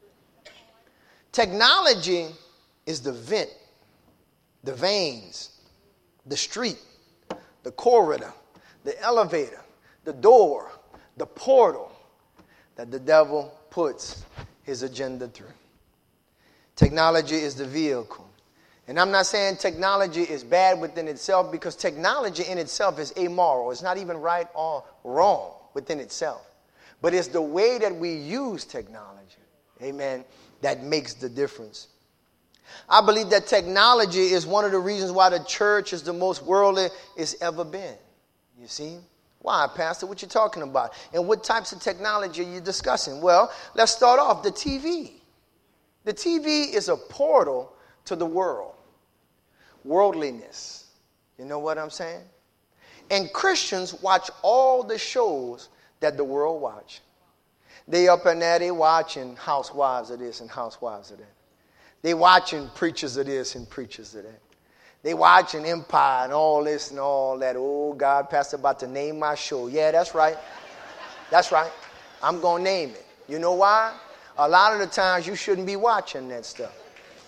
Technology is the vent, the veins, the street, the corridor, the elevator, the door, the portal that the devil puts his agenda through. Technology is the vehicle. And I'm not saying technology is bad within itself, because technology in itself is amoral. It's not even right or wrong within itself. But it's the way that we use technology, amen, that makes the difference. I believe that technology is one of the reasons why the church is the most worldly it's ever been. You see? Why, Pastor? What you talking about? And what types of technology are you discussing? Well, let's start off. The T V. The T V is a portal to the world. Worldliness. You know what I'm saying? And Christians watch all the shows that the world watch. They up in there, they watching housewives of this and housewives of that. They watching preachers of this and preachers of that. They watching Empire and all this and all that. Oh, God, Pastor about to name my show. Yeah, that's right. That's right. I'm going to name it. You know why? A lot of the times you shouldn't be watching that stuff.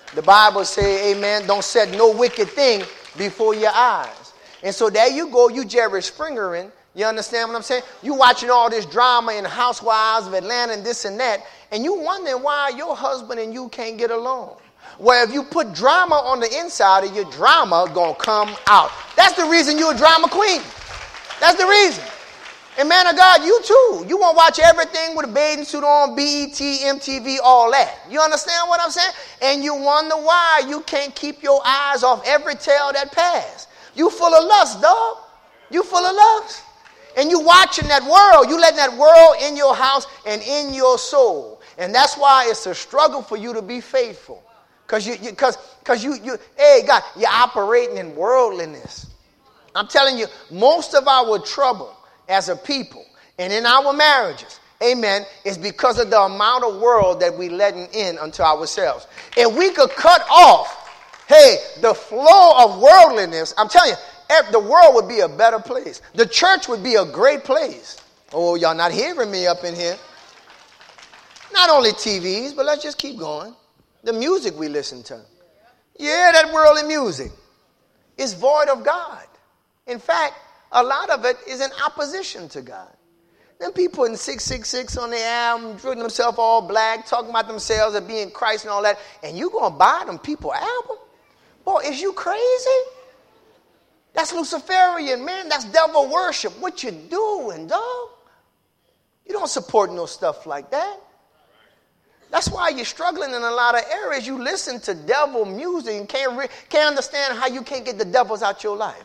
The Bible says, amen, don't set no wicked thing before your eyes. And so there you go, you Jerry Springering. You understand what I'm saying? You watching all this drama in Housewives of Atlanta and this and that, and you wondering why your husband and you can't get along. Well, if you put drama on the inside of your drama, gonna come out. That's the reason you're a drama queen. That's the reason. And man of God, you too. You want to watch everything with a bathing suit on, B E T, M T V, all that. You understand what I'm saying? And you wonder why you can't keep your eyes off every tale that pass. You full of lust, dog. You full of lust. And you watching that world. You letting that world in your house and in your soul. And that's why it's a struggle for you to be faithful. Because you, because, because you, you, hey, God, you're operating in worldliness. I'm telling you, most of our trouble as a people and in our marriages, amen, is because of the amount of world that we letting in unto ourselves. If we could cut off, hey, the flow of worldliness, I'm telling you, the world would be a better place. The church would be a great place. Oh, y'all not hearing me up in here. Not only T Vs, but let's just keep going. The music we listen to. Yeah, that worldly music is void of God. In fact, a lot of it is in opposition to God. Then people in six six six on their album, drinking themselves all black, talking about themselves as being Christ and all that, and you going to buy them people album? Boy, is you crazy? That's Luciferian, man. That's devil worship. What you doing, dog? You don't support no stuff like that. That's why you're struggling in a lot of areas. You listen to devil music and can't, re- can't understand how you can't get the devils out your life.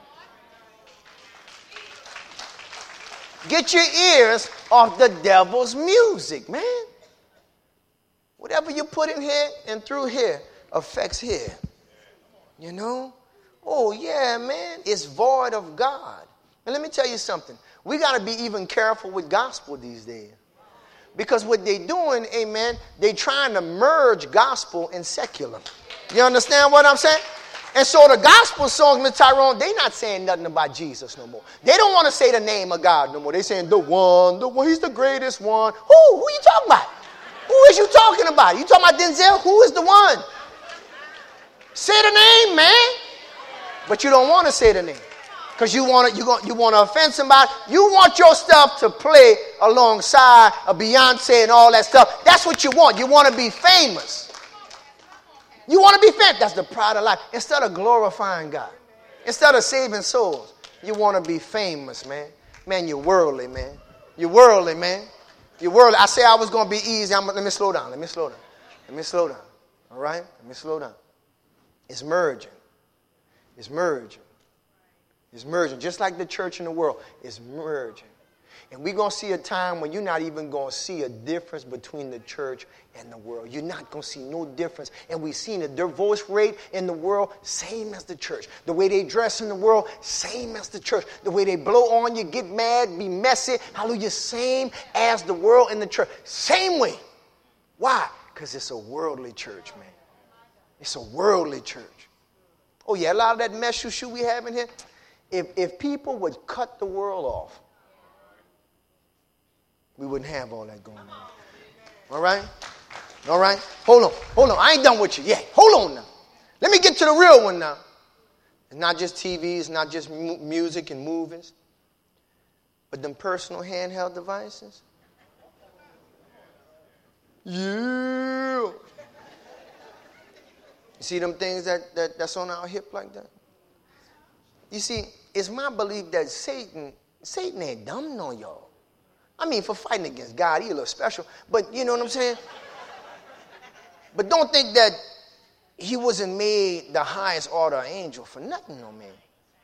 Get your ears off the devil's music, man. Whatever you put in here and through here affects here. You know? Oh, yeah, man. It's void of God. And let me tell you something. We got to be even careful with gospel these days. Because what they doing, amen, they trying to merge gospel and secular. You understand what I'm saying? And so the gospel songs, Mister Tyrone, they not saying nothing about Jesus no more. They don't want to say the name of God no more. They saying the one, the one, he's the greatest one. Who? Who are you talking about? Who is you talking about? You talking about Denzel? Who is the one? Say the name, man. But you don't want to say the name. Because you want to you want, you want to offend somebody. You want your stuff to play alongside a Beyonce and all that stuff. That's what you want. You want to be famous. You want to be famous. That's the pride of life. Instead of glorifying God. Instead of saving souls. You want to be famous, man. Man, you're worldly, man. You're worldly, man. You're worldly. I say I was going to be easy. I'm, let me slow down. Let me slow down. Let me slow down. All right? Let me slow down. It's merging. It's merging. It's merging. Just like the church in the world. It's merging. And we're going to see a time when you're not even going to see a difference between the church and the world. You're not going to see no difference. And we've seen the divorce rate in the world, same as the church. The way they dress in the world, same as the church. The way they blow on you, get mad, be messy, hallelujah, same as the world and the church. Same way. Why? Because it's a worldly church, man. It's a worldly church. Oh, yeah, a lot of that mess you shoe we have in here. If, if people would cut the world off, we wouldn't have all that going on. All right? All right? Hold on. Hold on. I ain't done with you yet. Hold on now. Let me get to the real one now. It's not just T Vs, not just mu- music and movies, but them personal handheld devices. Yeah. You see them things that, that that's on our hip like that? You see, it's my belief that Satan, Satan ain't dumb no y'all. I mean, for fighting against God, he a little special. But you know what I'm saying? But don't think that he wasn't made the highest order angel for nothing, no man.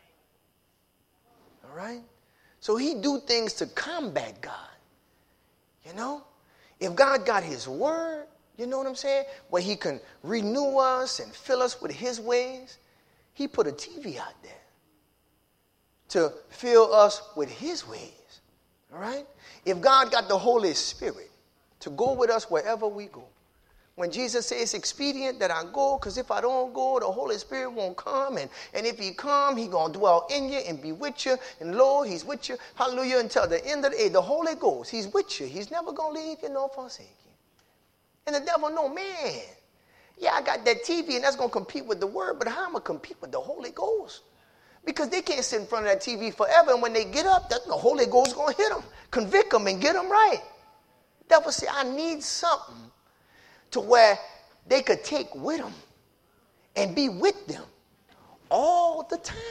All right? So he do things to combat God. You know? If God got his word, you know what I'm saying? Where he can renew us and fill us with his ways. He put a T V out there to fill us with his ways. All right? If God got the Holy Spirit to go with us wherever we go. When Jesus says it's expedient that I go, because if I don't go, the Holy Spirit won't come. And, and if he come, he going to dwell in you and be with you. And Lord, he's with you. Hallelujah. Until the end of the day, the Holy Ghost, he's with you. He's never going to leave you nor forsake you. And the devil, no, man, Yeah, I got that T V and that's going to compete with the word, but how am I going to compete with the Holy Ghost? Because they can't sit in front of that T V forever, and when they get up, that, the Holy Ghost is going to hit them, convict them, and get them right. The devil said, I need something to where they could take with them and be with them all the time.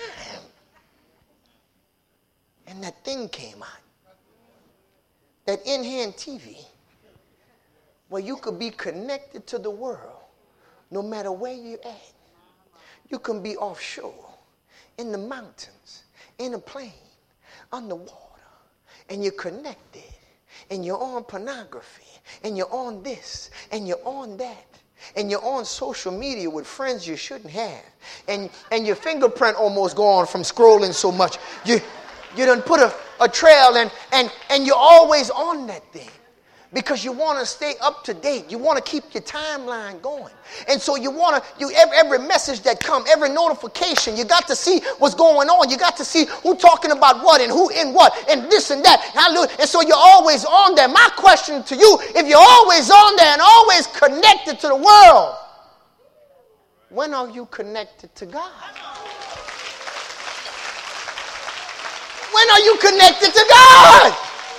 And that thing came out. That in-hand T V, where you could be connected to the world no matter where you're at. You can be offshore, in the mountains, in a plane, on the water, and you're connected, and you're on pornography, and you're on this, and you're on that, and you're on social media with friends you shouldn't have, and, and your fingerprint almost gone from scrolling so much. You, you done put a, a trail, and, and, and you're always on that thing. Because you want to stay up to date. You want to keep your timeline going. And so you want to, you every, every message that comes, every notification, you got to see what's going on. You got to see who talking about what and who in what and this and that. And so you're always on there. My question to you, if you're always on there and always connected to the world, when are you connected to God? When are you connected to God?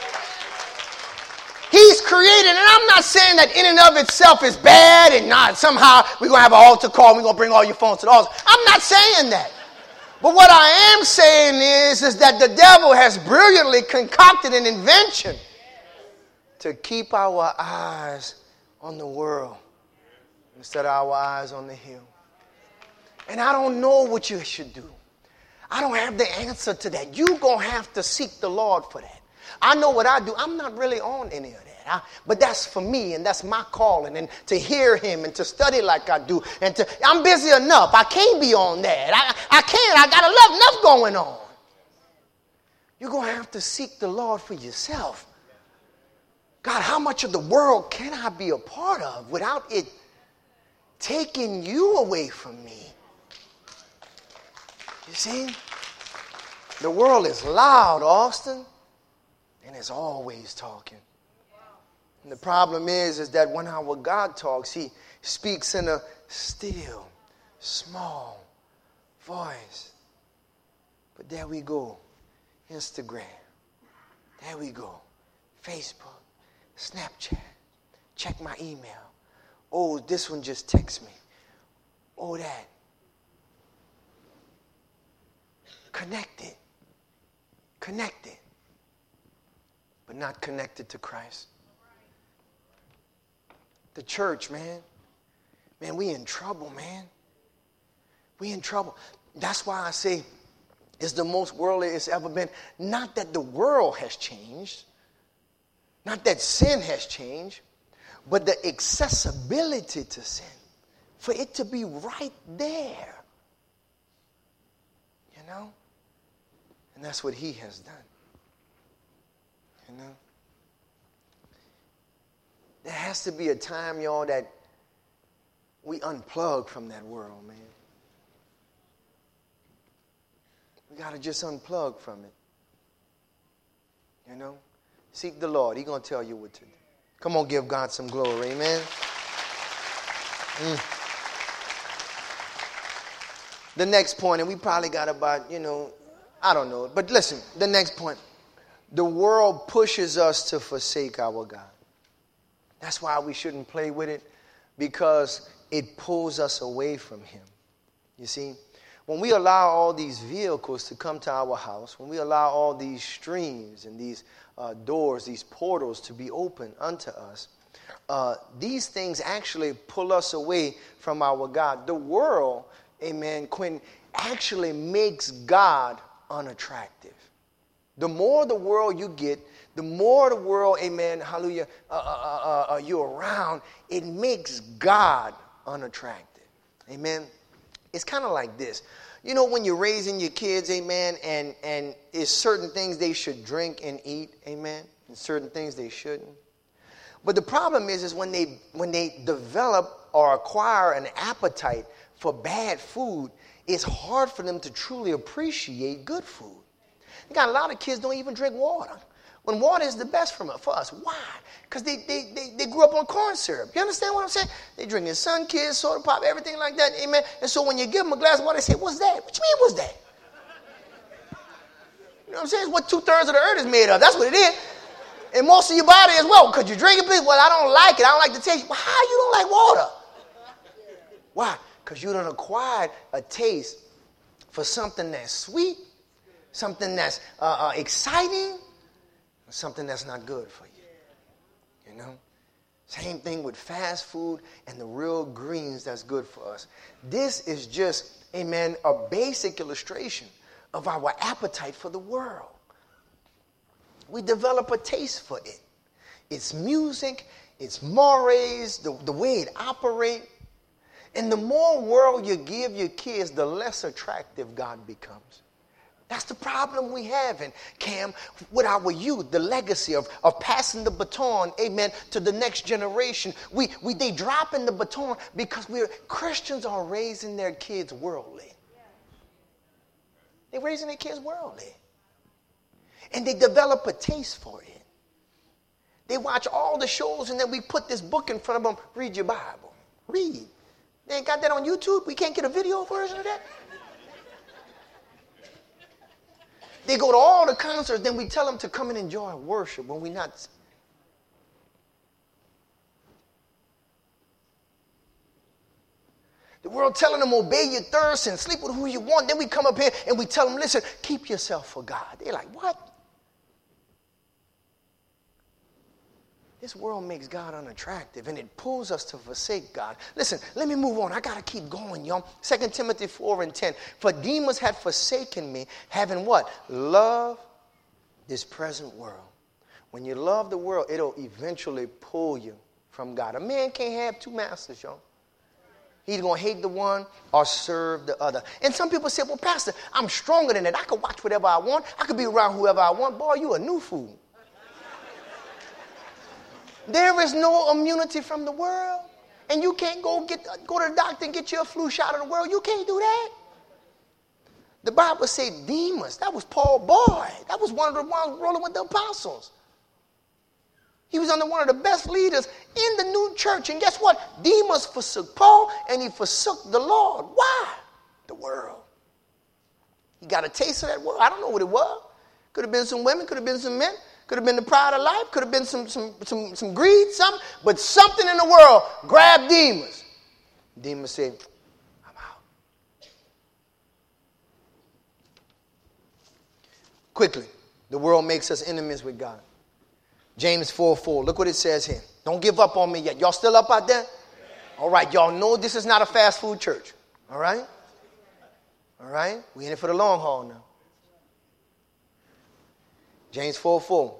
He's created, and I'm not saying that in and of itself is bad and not somehow we're going to have an altar call and we're going to bring all your phones to the altar. I'm not saying that. But what I am saying is, is that the devil has brilliantly concocted an invention to keep our eyes on the world instead of our eyes on the hill. And I don't know what you should do. I don't have the answer to that. You're going to have to seek the Lord for that. I know what I do. I'm not really on any of that. I, but that's for me, and that's my calling, and to hear him and to study like I do. And to, I'm busy enough. I can't be on that. I, I can't. I got enough, enough going on. You're going to have to seek the Lord for yourself. God, how much of the world can I be a part of without it taking you away from me? You see? The world is loud, Austin. And is always talking. And the problem is, is that when our God talks, he speaks in a still, small voice. But there we go. Instagram. There we go. Facebook. Snapchat. Check my email. Oh, this one just texted me. Oh, that. Connected. Connected. But not connected to Christ. The church, man. Man, we in trouble, man. We in trouble. That's why I say it's the most worldly it's ever been. Not that the world has changed. Not that sin has changed. But the accessibility to sin. For it to be right there. You know? And that's what he has done. You know? There has to be a time, y'all, that we unplug from that world, man. We got to just unplug from it. You know? Seek the Lord. He's going to tell you what to do. Come on, give God some glory, amen? Mm. The next point, and we probably got about, you know, I don't know. But listen, the next point. The world pushes us to forsake our God. That's why we shouldn't play with it, because it pulls us away from him. You see, when we allow all these vehicles to come to our house, when we allow all these streams and these uh, doors, these portals to be open unto us, uh, these things actually pull us away from our God. The world, amen, Quinn, actually makes God unattractive. The more the world you get, the more the world, amen, hallelujah, uh, uh, uh, uh, you're around, it makes God unattractive. Amen. It's kind of like this. You know, when you're raising your kids, amen, and, and it's certain things they should drink and eat, amen, and certain things they shouldn't. But the problem is, is when they when they develop or acquire an appetite for bad food, it's hard for them to truly appreciate good food. You got a lot of kids don't even drink water. when water is the best for us. Why? Because they, they, they, they grew up on corn syrup. You understand what I'm saying? They drinking Sun-Kids, soda pop, everything like that. Amen. And so when you give them a glass of water, they say, what's that? What you mean, what's that? You know what I'm saying? It's what two-thirds of the earth is made of. That's what it is. And most of your body as well. Because you drink it, well, I don't like it. I don't like the taste. Well, how you don't like water? Why? Because you done acquired a taste for something that's sweet, something that's uh, uh, exciting, something that's not good for you. You know? Same thing with fast food and the real greens that's good for us. This is just, amen, a basic illustration of our appetite for the world. We develop a taste for it. Its music, its mores, the, the way it operates. And the more world you give your kids, the less attractive God becomes. That's the problem we have in Cam with our youth, the legacy of, of passing the baton, amen, to the next generation. We, we they dropping the baton because we're Christians are raising their kids worldly. They're raising their kids worldly. And they develop a taste for it. They watch all the shows and then we put this book in front of them. Read your Bible. Read. They ain't got that on YouTube. We can't get a video version of that. They go to all the concerts, then we tell them to come and enjoy worship when we're not. The world telling them obey your thirst and sleep with who you want. Then we come up here and we tell them, listen, keep yourself for God. They're like, what? This world makes God unattractive and it pulls us to forsake God. Listen, let me move on. I got to keep going, y'all. Second Timothy four and ten. For Demas had forsaken me, having what? Love this present world. When you love the world, it'll eventually pull you from God. A man can't have two masters, y'all. He's going to hate the one or serve the other. And some people say, well, Pastor, I'm stronger than that. I can watch whatever I want. I can be around whoever I want. Boy, you a new fool. There is no immunity from the world. And you can't go get go to the doctor and get your flu shot of the world. You can't do that. The Bible said Demas. That was Paul Boy. That was one of the ones rolling with the apostles. He was under one of the best leaders in the new church. And guess what? Demas forsook Paul and he forsook the Lord. Why? The world. He got a taste of that world. I don't know what it was. Could have been some women, could have been some men. Could have been the pride of life. Could have been some, some, some, some greed, something. But something in the world grabbed Demas. Demas said, I'm out. Quickly, the world makes us enemies with God. James four four. Look what it says here. Don't give up on me yet. Y'all still up out there? All right. Y'all know this is not a fast food church. All right? All right? We in it for the long haul now. James four four.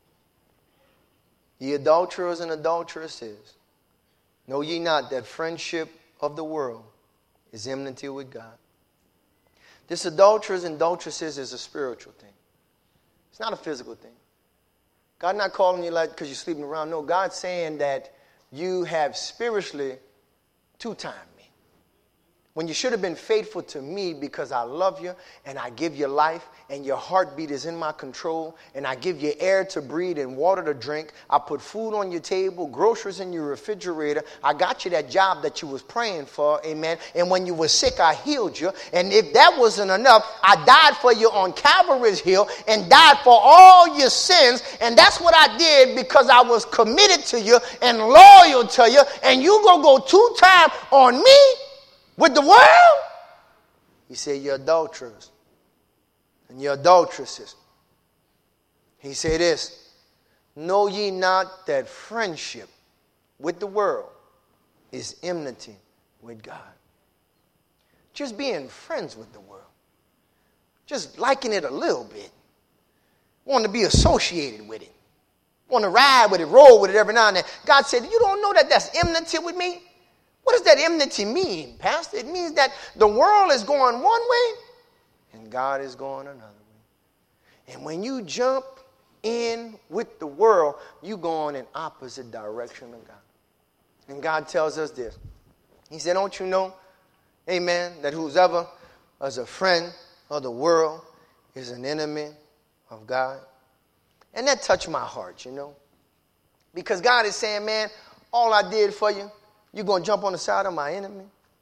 Ye adulterers and adulteresses, know ye not that friendship of the world is enmity with God? This adulterers and adulteresses is a spiritual thing. It's not a physical thing. God not calling you like because you're sleeping around. No, God's saying that you have spiritually two-timed me. When you should have been faithful to me because I love you and I give you life and your heartbeat is in my control and I give you air to breathe and water to drink. I put food on your table, groceries in your refrigerator. I got you that job that you was praying for, amen. And when you were sick, I healed you. And if that wasn't enough, I died for you on Calvary's hill and died for all your sins. And that's what I did because I was committed to you and loyal to you. And you gonna go two times on me? With the world? He said, you're adulterers and you're adulteresses. He said this, know ye not that friendship with the world is enmity with God. Just being friends with the world. Just liking it a little bit. Wanting to be associated with it. Want to ride with it, roll with it every now and then. God said, you don't know that that's enmity with me? What does that enmity mean, Pastor? It means that the world is going one way and God is going another way. And when you jump in with the world, you go on in opposite direction of God. And God tells us this. He said, don't you know, amen, that whosoever is a friend of the world is an enemy of God? And that touched my heart, you know. Because God is saying, man, all I did for you, you're going to jump on the side of my enemy?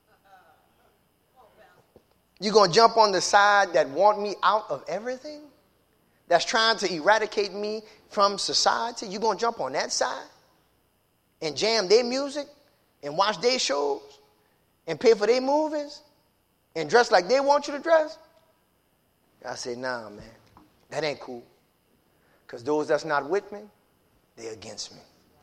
You're going to jump on the side that want me out of everything? That's trying to eradicate me from society? You're going to jump on that side? And jam their music? And watch their shows? And pay for their movies? And dress like they want you to dress? I say, nah, man. That ain't cool. Because those that's not with me, they're against me.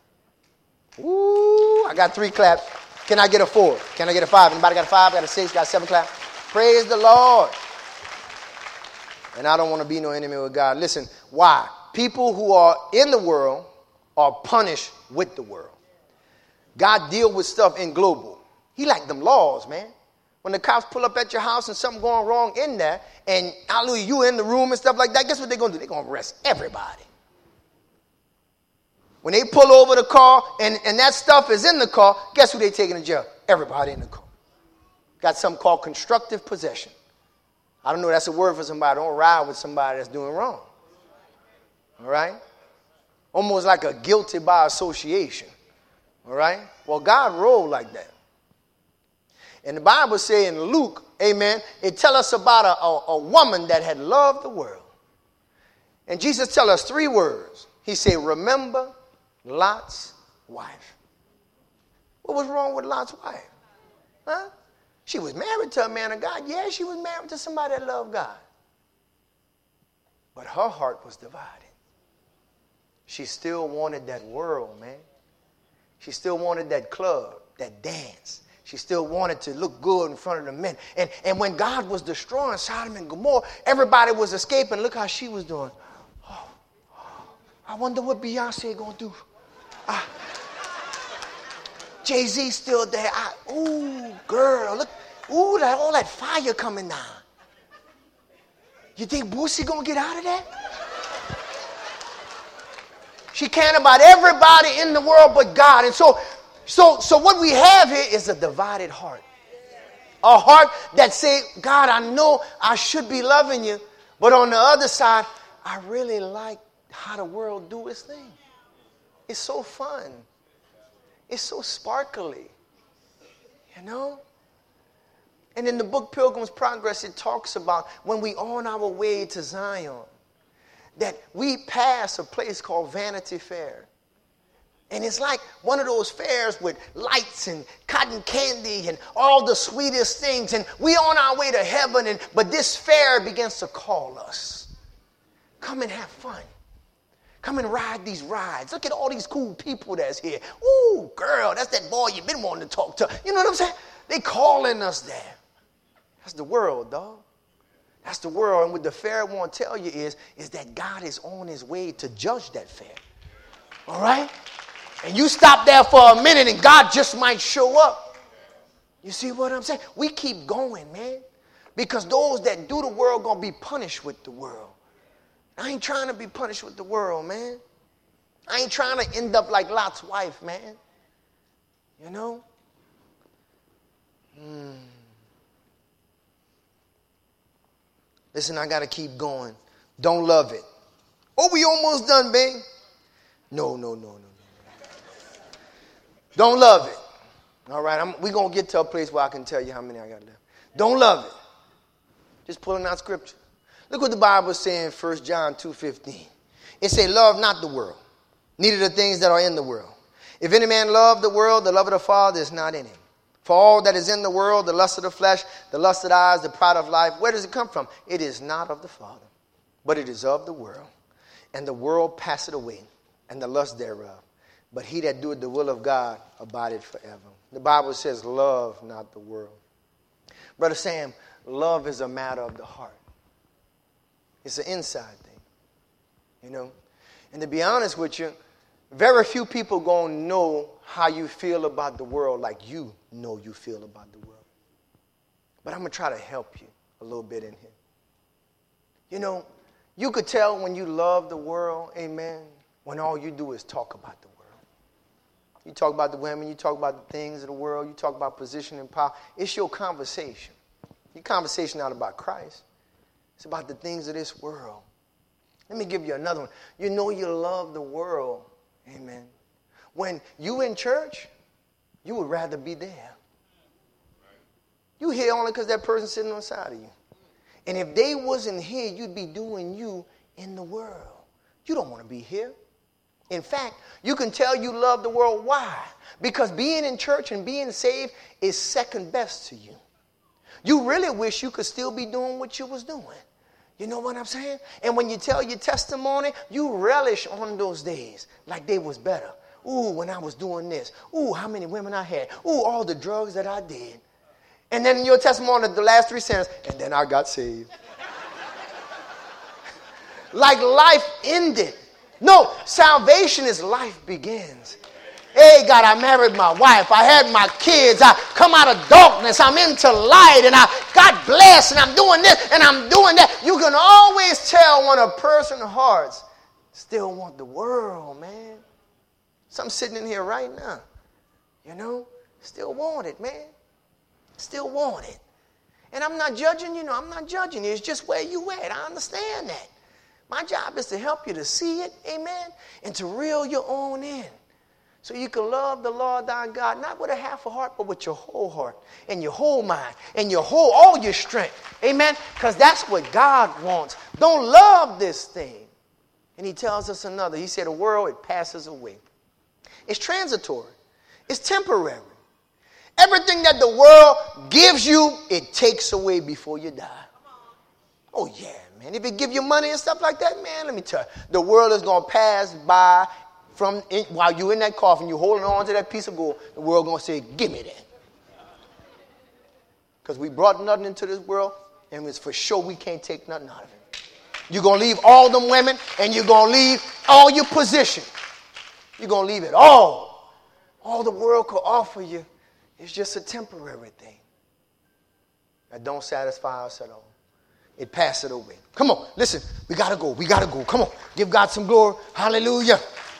Woo! I got three claps. Can I get a four? Can I get a five? Anybody got a five? Got a six? Got a seven clap? Praise the Lord. And I don't want to be no enemy with God. Listen, why? People who are in the world are punished with the world. God deal with stuff in global. He like them laws, man. When the cops pull up at your house and something going wrong in there, and hallelujah, you in the room and stuff like that, guess what they're going to do? They're going to arrest everybody. When they pull over the car and, and that stuff is in the car, guess who they taking to jail? Everybody in the car. Got something called constructive possession. I don't know if that's a word for somebody. Don't ride with somebody that's doing wrong. All right? Almost like a guilty by association. All right? Well, God rolled like that. And the Bible says in Luke, amen, it tells us about a, a, a woman that had loved the world. And Jesus tells us three words. He said, remember Lot's wife. What was wrong with Lot's wife? Huh? She was married to a man of God. Yeah, she was married to somebody that loved God. But her heart was divided. She still wanted that world, man. She still wanted that club, that dance. She still wanted to look good in front of the men. And, and when God was destroying Sodom and Gomorrah, everybody was escaping. Look how she was doing. Oh, I wonder what Beyonce going to do. Ah, Jay-Z still there. I, ooh, girl, look. Ooh, that, all that fire coming down. You think Boosie going to get out of that? She cared about everybody in the world but God. And so, so, so what we have here is a divided heart. A heart that say, God, I know I should be loving you. But on the other side, I really like how the world do its thing. It's so fun. It's so sparkly. You know? And in the book Pilgrim's Progress, it talks about when we on our way to Zion, that we pass a place called Vanity Fair. And it's like one of those fairs with lights and cotton candy and all the sweetest things. And we on our way to heaven, and but this fair begins to call us. Come and have fun. Come and ride these rides. Look at all these cool people that's here. Ooh, girl, that's that boy you've been wanting to talk to. You know what I'm saying? They calling us there. That's the world, dog. That's the world. And what the fair won't tell you is, is that God is on his way to judge that fair. All right? And you stop there for a minute and God just might show up. You see what I'm saying? We keep going, man. Because those that do the world going to be punished with the world. I ain't trying to be punished with the world, man. I ain't trying to end up like Lot's wife, man. You know? Hmm. Listen, I got to keep going. Don't love it. Oh, we almost done, babe. No, no, no, no, no. Don't love it. All right, we're going to get to a place where I can tell you how many I got left. Don't love it. Just pulling out scripture. Look what the Bible is saying in First John two fifteen. It says, love not the world, neither the things that are in the world. If any man love the world, the love of the Father is not in him. For all that is in the world, the lust of the flesh, the lust of the eyes, the pride of life, where does it come from? It is not of the Father, but it is of the world. And the world passeth away, and the lust thereof. But he that doeth the will of God abideth forever. The Bible says, love not the world. Brother Sam, love is a matter of the heart. It's an inside thing, you know. And to be honest with you, very few people going to know how you feel about the world like you know you feel about the world. But I'm going to try to help you a little bit in here. You know, you could tell when you love the world, amen, when all you do is talk about the world. You talk about the women, you talk about the things of the world, you talk about position and power. It's your conversation. Your conversation not about Christ. It's about the things of this world. Let me give you another one. You know you love the world. Amen. When you in church, you would rather be there. You here only because that person's sitting on the side of you. And if they wasn't here, you'd be doing you in the world. You don't want to be here. In fact, you can tell you love the world. Why? Because being in church and being saved is second best to you. You really wish you could still be doing what you was doing. You know what I'm saying? And when you tell your testimony, you relish on those days like they was better. Ooh, when I was doing this. Ooh, how many women I had. Ooh, all the drugs that I did. And then in your testimony, the last three sentences, and then I got saved. Like life ended. No, salvation is life begins. Hey, God, I married my wife. I had my kids. I come out of darkness. I'm into light. And I got blessed. And I'm doing this and I'm doing that. You can always tell when a person's hearts still want the world, man. Some sitting in here right now, you know, still want it, man. Still want it. And I'm not judging, you know, I'm not judging you. It's just where you at. I understand that. My job is to help you to see it, amen, and to reel your own in. So you can love the Lord thy God, not with a half a heart, but with your whole heart and your whole mind and your whole, all your strength. Amen? Because that's what God wants. Don't love this thing. And he tells us another. He said, the world, it passes away. It's transitory. It's temporary. Everything that the world gives you, it takes away before you die. Oh, yeah, man. If it give you money and stuff like that, man, let me tell you, the world is going to pass by from in, while you're in that coffin, you're holding on to that piece of gold, the world going to say, give me that. Because we brought nothing into this world, and it's for sure we can't take nothing out of it. You're going to leave all them women, and you're going to leave all your position. You're going to leave it all. All the world could offer you is just a temporary thing that don't satisfy us at all. It passes away. Come on, listen. We got to go. We got to go. Come on. Give God some glory. Hallelujah.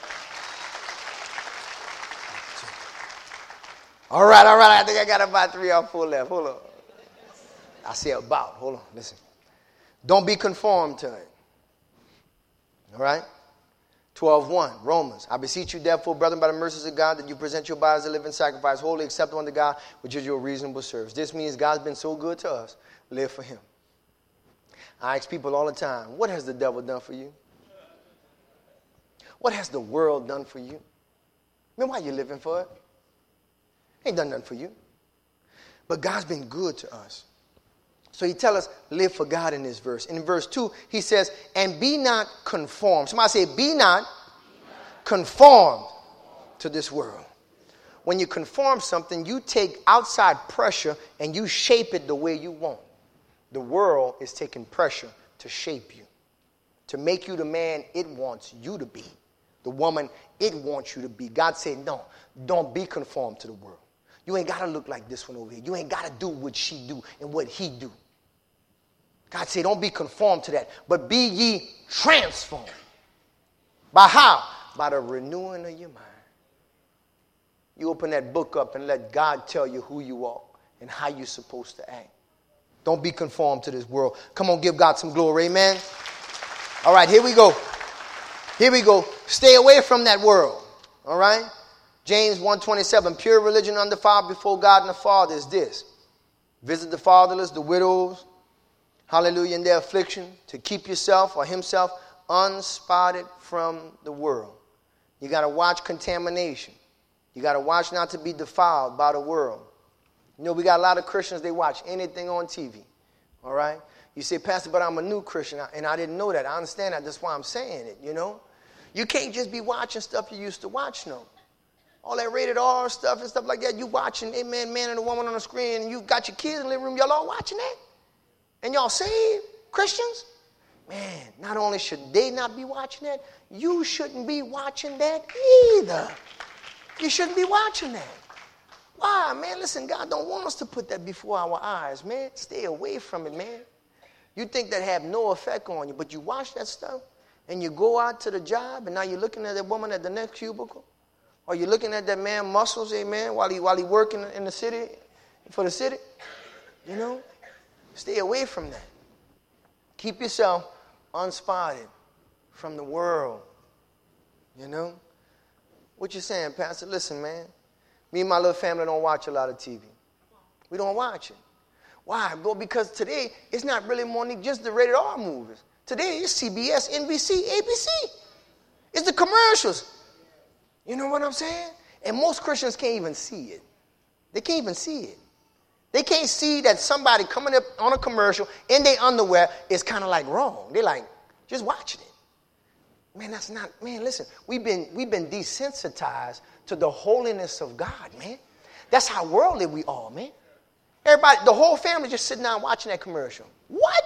All right, all right. I think I got about three or four left. Hold on. I say about. Hold on. Listen. Don't be conformed to it. All right? twelve one, Romans. I beseech you, therefore, brethren, by the mercies of God, that you present your bodies a living sacrifice, wholly acceptable unto God, which is your reasonable service. This means God's been so good to us. Live for him. I ask people all the time, what has the devil done for you? What has the world done for you? I mean, why are you living for it? Ain't done nothing for you. But God's been good to us. So he tells us, live for God in this verse. In verse two, he says, and be not conformed. Somebody say, be not conformed to this world. When you conform something, you take outside pressure and you shape it the way you want. The world is taking pressure to shape you, to make you the man it wants you to be, the woman it wants you to be. God said, no, don't be conformed to the world. You ain't got to look like this one over here. You ain't got to do what she do and what he do. God said, don't be conformed to that, but be ye transformed. By how? By the renewing of your mind. You open that book up and let God tell you who you are and how you're supposed to act. Don't be conformed to this world. Come on, give God some glory, amen? All right, here we go. Here we go. Stay away from that world, all right? James one twenty-seven, pure religion undefiled before God and the Father is this. Visit the fatherless, the widows, hallelujah, in their affliction, to keep yourself or himself unspotted from the world. You got to watch contamination. You got to watch not to be defiled by the world. You know, we got a lot of Christians, they watch anything on T V, all right? You say, Pastor, but I'm a new Christian, and I didn't know that. I understand that. That's why I'm saying it, you know? You can't just be watching stuff you used to watch, no. All that rated R stuff and stuff like that, you watching, amen, man and a woman on the screen, and you got your kids in the living room, y'all all watching that? And y'all saved Christians? Man, not only should they not be watching that, you shouldn't be watching that either. You shouldn't be watching that. Why, man? Listen, God don't want us to put that before our eyes, man. Stay away from it, man. You think that have no effect on you, but you watch that stuff, and you go out to the job, and now you're looking at that woman at the next cubicle, or you're looking at that man muscles, amen, while he while he working in the city, for the city. You know, stay away from that. Keep yourself unspotted from the world. You know? What you saying, Pastor? Listen, man. Me and my little family don't watch a lot of T V. We don't watch it. Why? Well, because today it's not really more than just the rated R movies. Today it's C B S, N B C, A B C. It's the commercials. You know what I'm saying? And most Christians can't even see it. They can't even see it. They can't see that somebody coming up on a commercial in their underwear is kind of like wrong. They're like, just watching it. Man, that's not, man, listen, we've been, we've been desensitized to the holiness of God, man. That's how worldly we are, man. Everybody, the whole family just sitting down watching that commercial. What?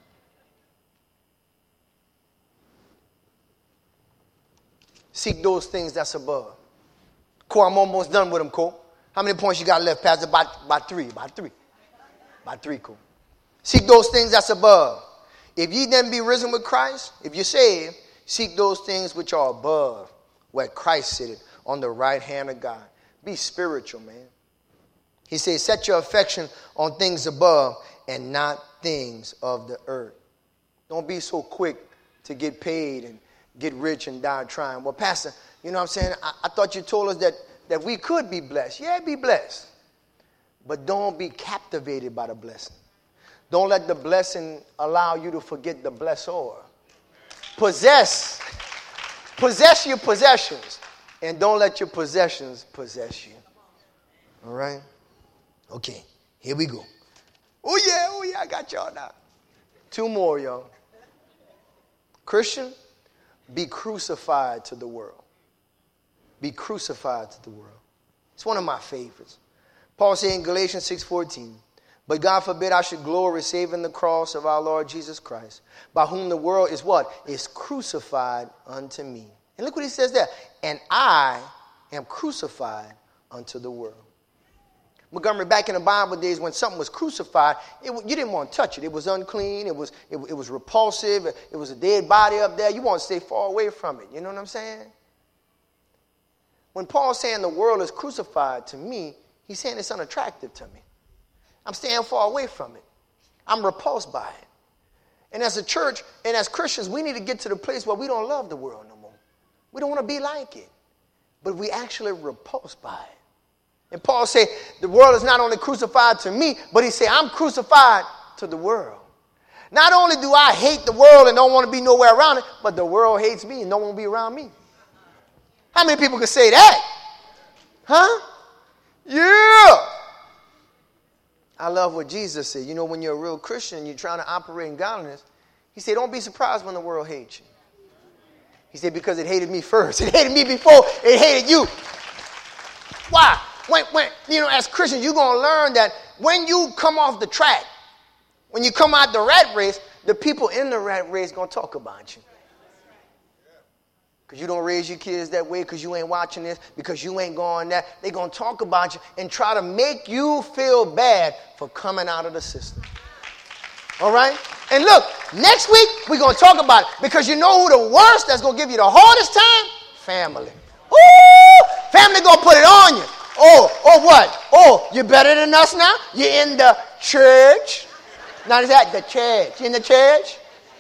Seek those things that's above. Cole, I'm almost done with them, Cole. How many points you got left, Pastor? About, about three, about three. About three, Cole. Seek those things that's above. If ye then be risen with Christ, if you're saved, seek those things which are above, where Christ sitteth on the right hand of God. Be spiritual, man. He says, set your affection on things above and not things of the earth. Don't be so quick to get paid and get rich and die trying. Well, Pastor, you know what I'm saying? I, I thought you told us that, that we could be blessed. Yeah, be blessed. But don't be captivated by the blessing. Don't let the blessing allow you to forget the blessor. Possess. Possess your possessions. And don't let your possessions possess you. All right? Okay, here we go. Oh, yeah, oh, yeah, I got y'all now. Two more, y'all. Christian, be crucified to the world. Be crucified to the world. It's one of my favorites. Paul said in Galatians six fourteen, but God forbid I should glory save in the cross of our Lord Jesus Christ, by whom the world is what? Is crucified unto me. And look what he says there. And I am crucified unto the world. Montgomery, back in the Bible days when something was crucified, it, you didn't want to touch it. It was unclean. It was, it, it was repulsive. It, it was a dead body up there. You want to stay far away from it. You know what I'm saying? When Paul's saying the world is crucified to me, he's saying it's unattractive to me. I'm staying far away from it. I'm repulsed by it. And as a church and as Christians, we need to get to the place where we don't love the world no more. We don't want to be like it. But we actually repulsed by it. And Paul said, the world is not only crucified to me, but he said, I'm crucified to the world. Not only do I hate the world and don't want to be nowhere around it, but the world hates me and don't want to be around me. How many people can say that? Huh? Yeah. I love what Jesus said. You know, when you're a real Christian and you're trying to operate in godliness, he said, don't be surprised when the world hates you. He said, because it hated me first. It hated me before it hated you. Why? When, when, you know, as Christians, you're going to learn that when you come off the track, when you come out the rat race, the people in the rat race going to talk about you. Because you don't raise your kids that way, because you ain't watching this, because you ain't going that. They're going to talk about you and try to make you feel bad for coming out of the system. All right? And look, next week, we're going to talk about it. Because you know who the worst that's going to give you the hardest time? Family. Ooh! Family going to put it on you. Oh, oh what? Oh, you're better than us now? You're in the church. Not is that the church. You in the church?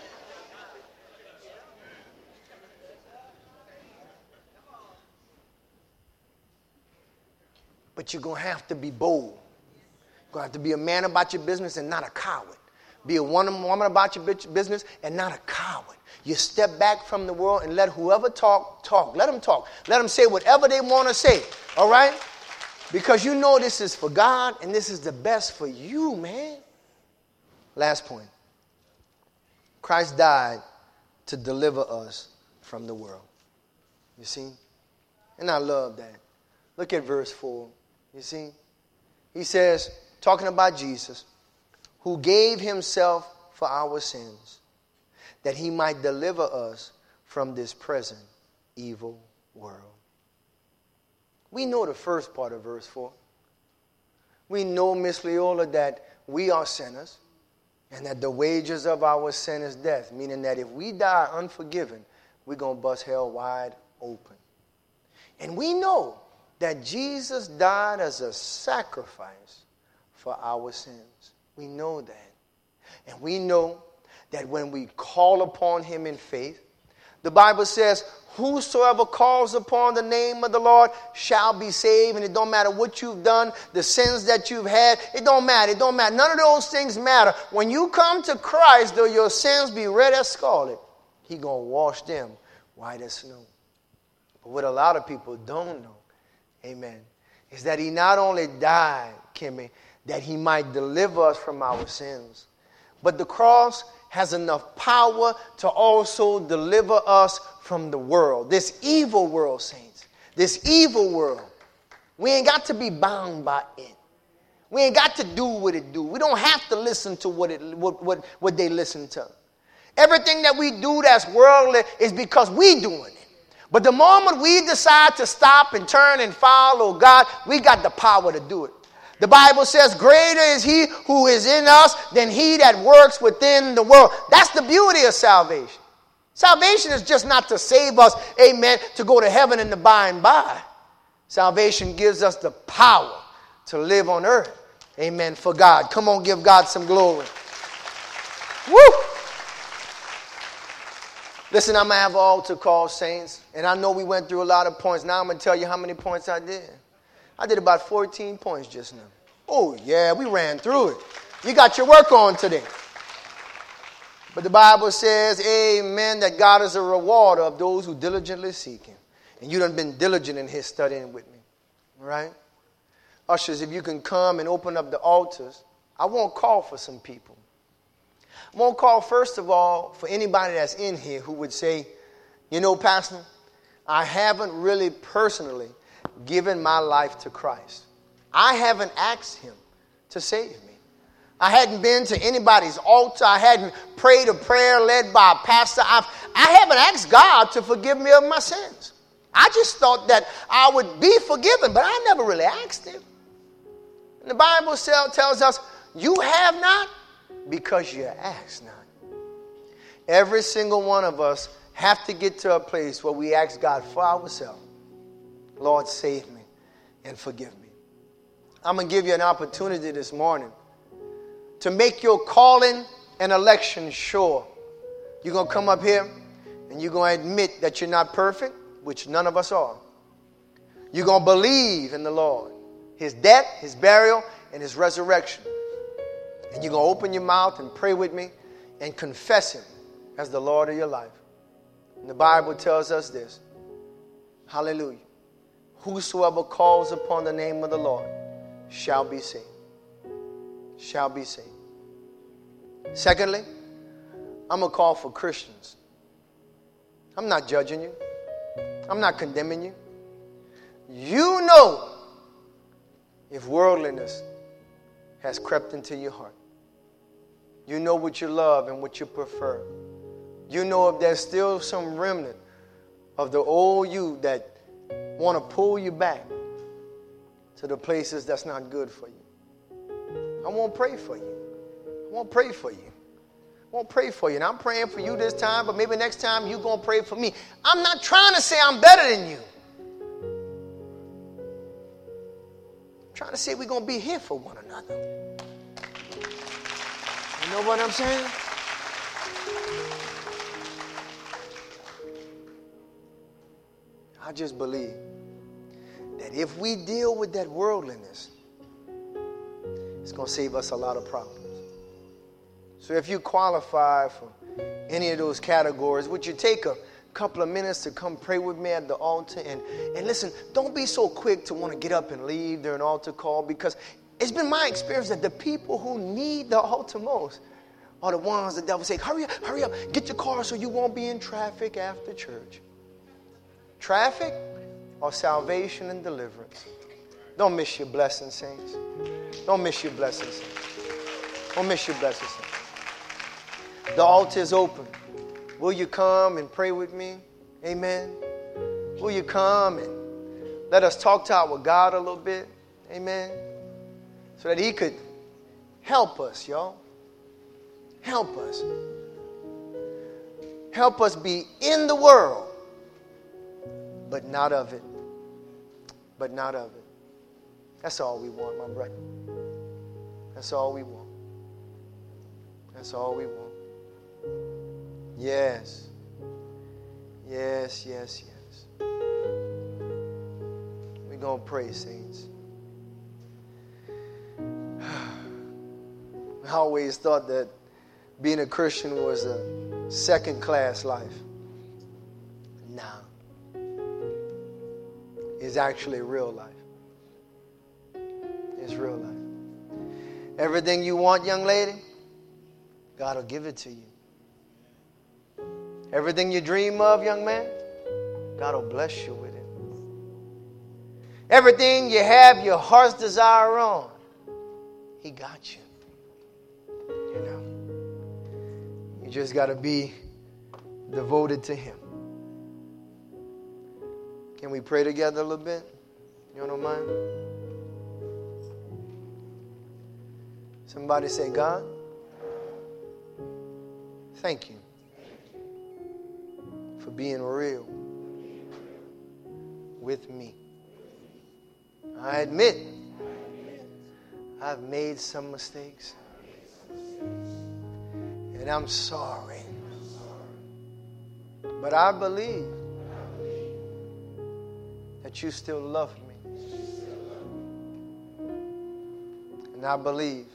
But you're going to have to be bold. You're going to have to be a man about your business and not a coward. Be a woman about your business and not a coward. You step back from the world and let whoever talk, talk. Let them talk. Let them say whatever they want to say. All right? Because you know this is for God and this is the best for you, man. Last point. Christ died to deliver us from the world. You see? And I love that. Look at verse four. You see? He says, talking about Jesus, who gave himself for our sins, that he might deliver us from this present evil world. We know the first part of verse four. We know, Miss Leola, that we are sinners and that the wages of our sin is death, meaning that if we die unforgiven, we're going to bust hell wide open. And we know that Jesus died as a sacrifice for our sins. We know that. And we know that when we call upon him in faith, The Bible says, whosoever calls upon the name of the Lord shall be saved. And it don't matter what you've done, the sins that you've had. It don't matter. It don't matter. None of those things matter. When you come to Christ, though your sins be red as scarlet, He going to wash them white as snow. But what a lot of people don't know, amen, is that He not only died, Kimmy, that He might deliver us from our sins, but the cross has enough power to also deliver us from the world, this evil world, saints, this evil world. We ain't got to be bound by it. We ain't got to do what it do. We don't have to listen to what it what what, what they listen to. Everything that we do that's worldly is because we doing it. But the moment we decide to stop and turn and follow God, we got the power to do it. The Bible says, greater is He who is in us than he that works within the world. That's the beauty of salvation. Salvation is just not to save us, amen, to go to heaven in the by and by. Salvation gives us the power to live on earth, amen, for God. Come on, give God some glory. Woo! Listen, I'm going to have an altar call, saints, and I know we went through a lot of points. Now I'm going to tell you how many points I did. I did about fourteen points just now. Oh, yeah, we ran through it. You got your work on today. But the Bible says, amen, that God is a rewarder of those who diligently seek Him. And you done been diligent in His studying with me. All right? Ushers, if you can come and open up the altars, I won't call for some people. I won't call, first of all, for anybody that's in here who would say, you know, Pastor, I haven't really personally given my life to Christ. I haven't asked Him to save me. I hadn't been to anybody's altar. I hadn't prayed a prayer led by a pastor. I've, I haven't asked God to forgive me of my sins. I just thought that I would be forgiven, but I never really asked Him. And the Bible tells us, you have not because you ask not. Every single one of us have to get to a place where we ask God for ourselves. Lord, save me and forgive me. I'm going to give you an opportunity this morning to make your calling and election sure. You're going to come up here and you're going to admit that you're not perfect, which none of us are. You're going to believe in the Lord, His death, His burial, and His resurrection. And you're going to open your mouth and pray with me and confess Him as the Lord of your life. And the Bible tells us this. Hallelujah. Whosoever calls upon the name of the Lord shall be saved. Shall be saved. Secondly, I'm going to call for Christians. I'm not judging you. I'm not condemning you. You know if worldliness has crept into your heart. You know what you love and what you prefer. You know if there's still some remnant of the old you that want to pull you back to the places that's not good for you. I won't pray for you. I won't pray for you. I won't pray for you. And I'm praying for you this time, but maybe next time you're going to pray for me. I'm not trying to say I'm better than you. I'm trying to say we're going to be here for one another. You know what I'm saying? I just believe that if we deal with that worldliness, it's going to save us a lot of problems. So if you qualify for any of those categories, would you take a couple of minutes to come pray with me at the altar? And, and listen, don't be so quick to want to get up and leave during an altar call, because it's been my experience that the people who need the altar most are the ones the devil say, hurry up, hurry up, get your car so you won't be in traffic after church. Traffic or salvation and deliverance. Don't miss your blessings, saints. Don't miss your blessings, saints. Don't miss your blessings, saints. The altar is open. Will you come and pray with me? Amen. Will you come and let us talk to our God a little bit? Amen. So that He could help us, y'all. Help us. Help us be in the world, but not of it. But not of it. That's all we want, my brother. That's all we want. That's all we want. Yes. Yes, yes, yes. We're going to pray, saints. I always thought that being a Christian was a second-class life. Nah. It's actually real life. It's real life. Everything you want, young lady, God will give it to you. Everything you dream of, young man, God will bless you with it. Everything you have your heart's desire on, He got you. You know, you just got to be devoted to Him. Can we pray together a little bit? You don't mind? Somebody say, God, thank you for being real with me. I admit I've made some mistakes. And I'm sorry. But I believe that you still love me. And I believe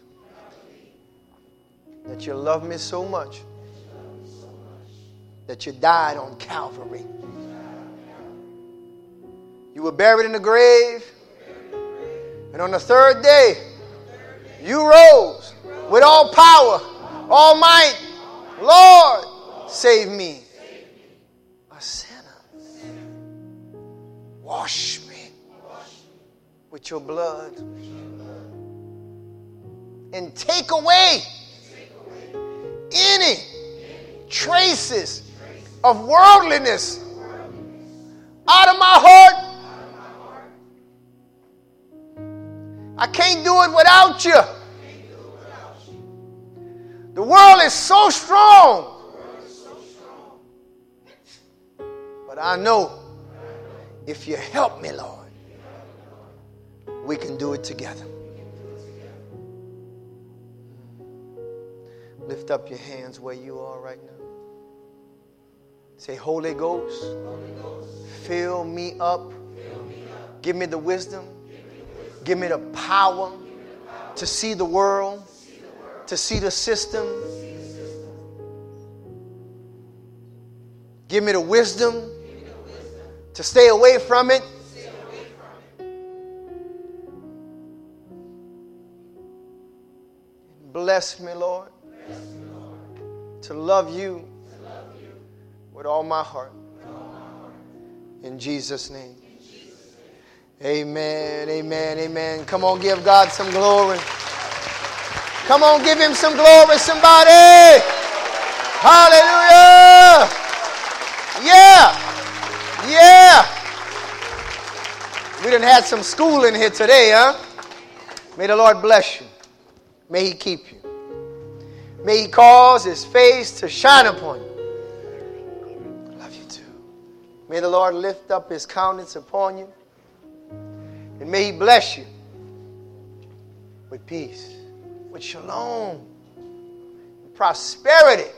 that you love me so much that you died on Calvary. You were buried in the grave. And on the third day, you rose with all power, all might. Lord, save me, a sinner. Wash me with your blood. And take away any traces of worldliness out of my heart. I can't do it without you. The world is so strong. But I know if you help me, Lord, we can do it together. Lift up your hands where you are right now. Say, Holy Ghost, fill me up. Give me the wisdom. Give me the power to see the world, to see the system. Give me the wisdom to stay away from it. Bless me, Lord, to love you with all my heart. In Jesus' name. Amen, amen, amen. Come on, give God some glory. Come on, give Him some glory, somebody. Hallelujah. Yeah. Yeah. We done had some school in here today, huh? May the Lord bless you. May He keep you. May He cause His face to shine upon you. I love you too. May the Lord lift up His countenance upon you. And may He bless you with peace, with shalom, prosperity.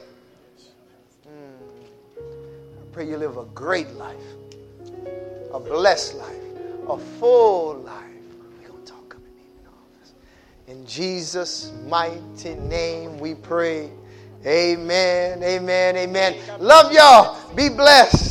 Mm. I pray you live a great life, a blessed life, a full life. We're going to talk up in all this. In Jesus' mighty name we pray. Amen, amen, amen. Love y'all. Be blessed.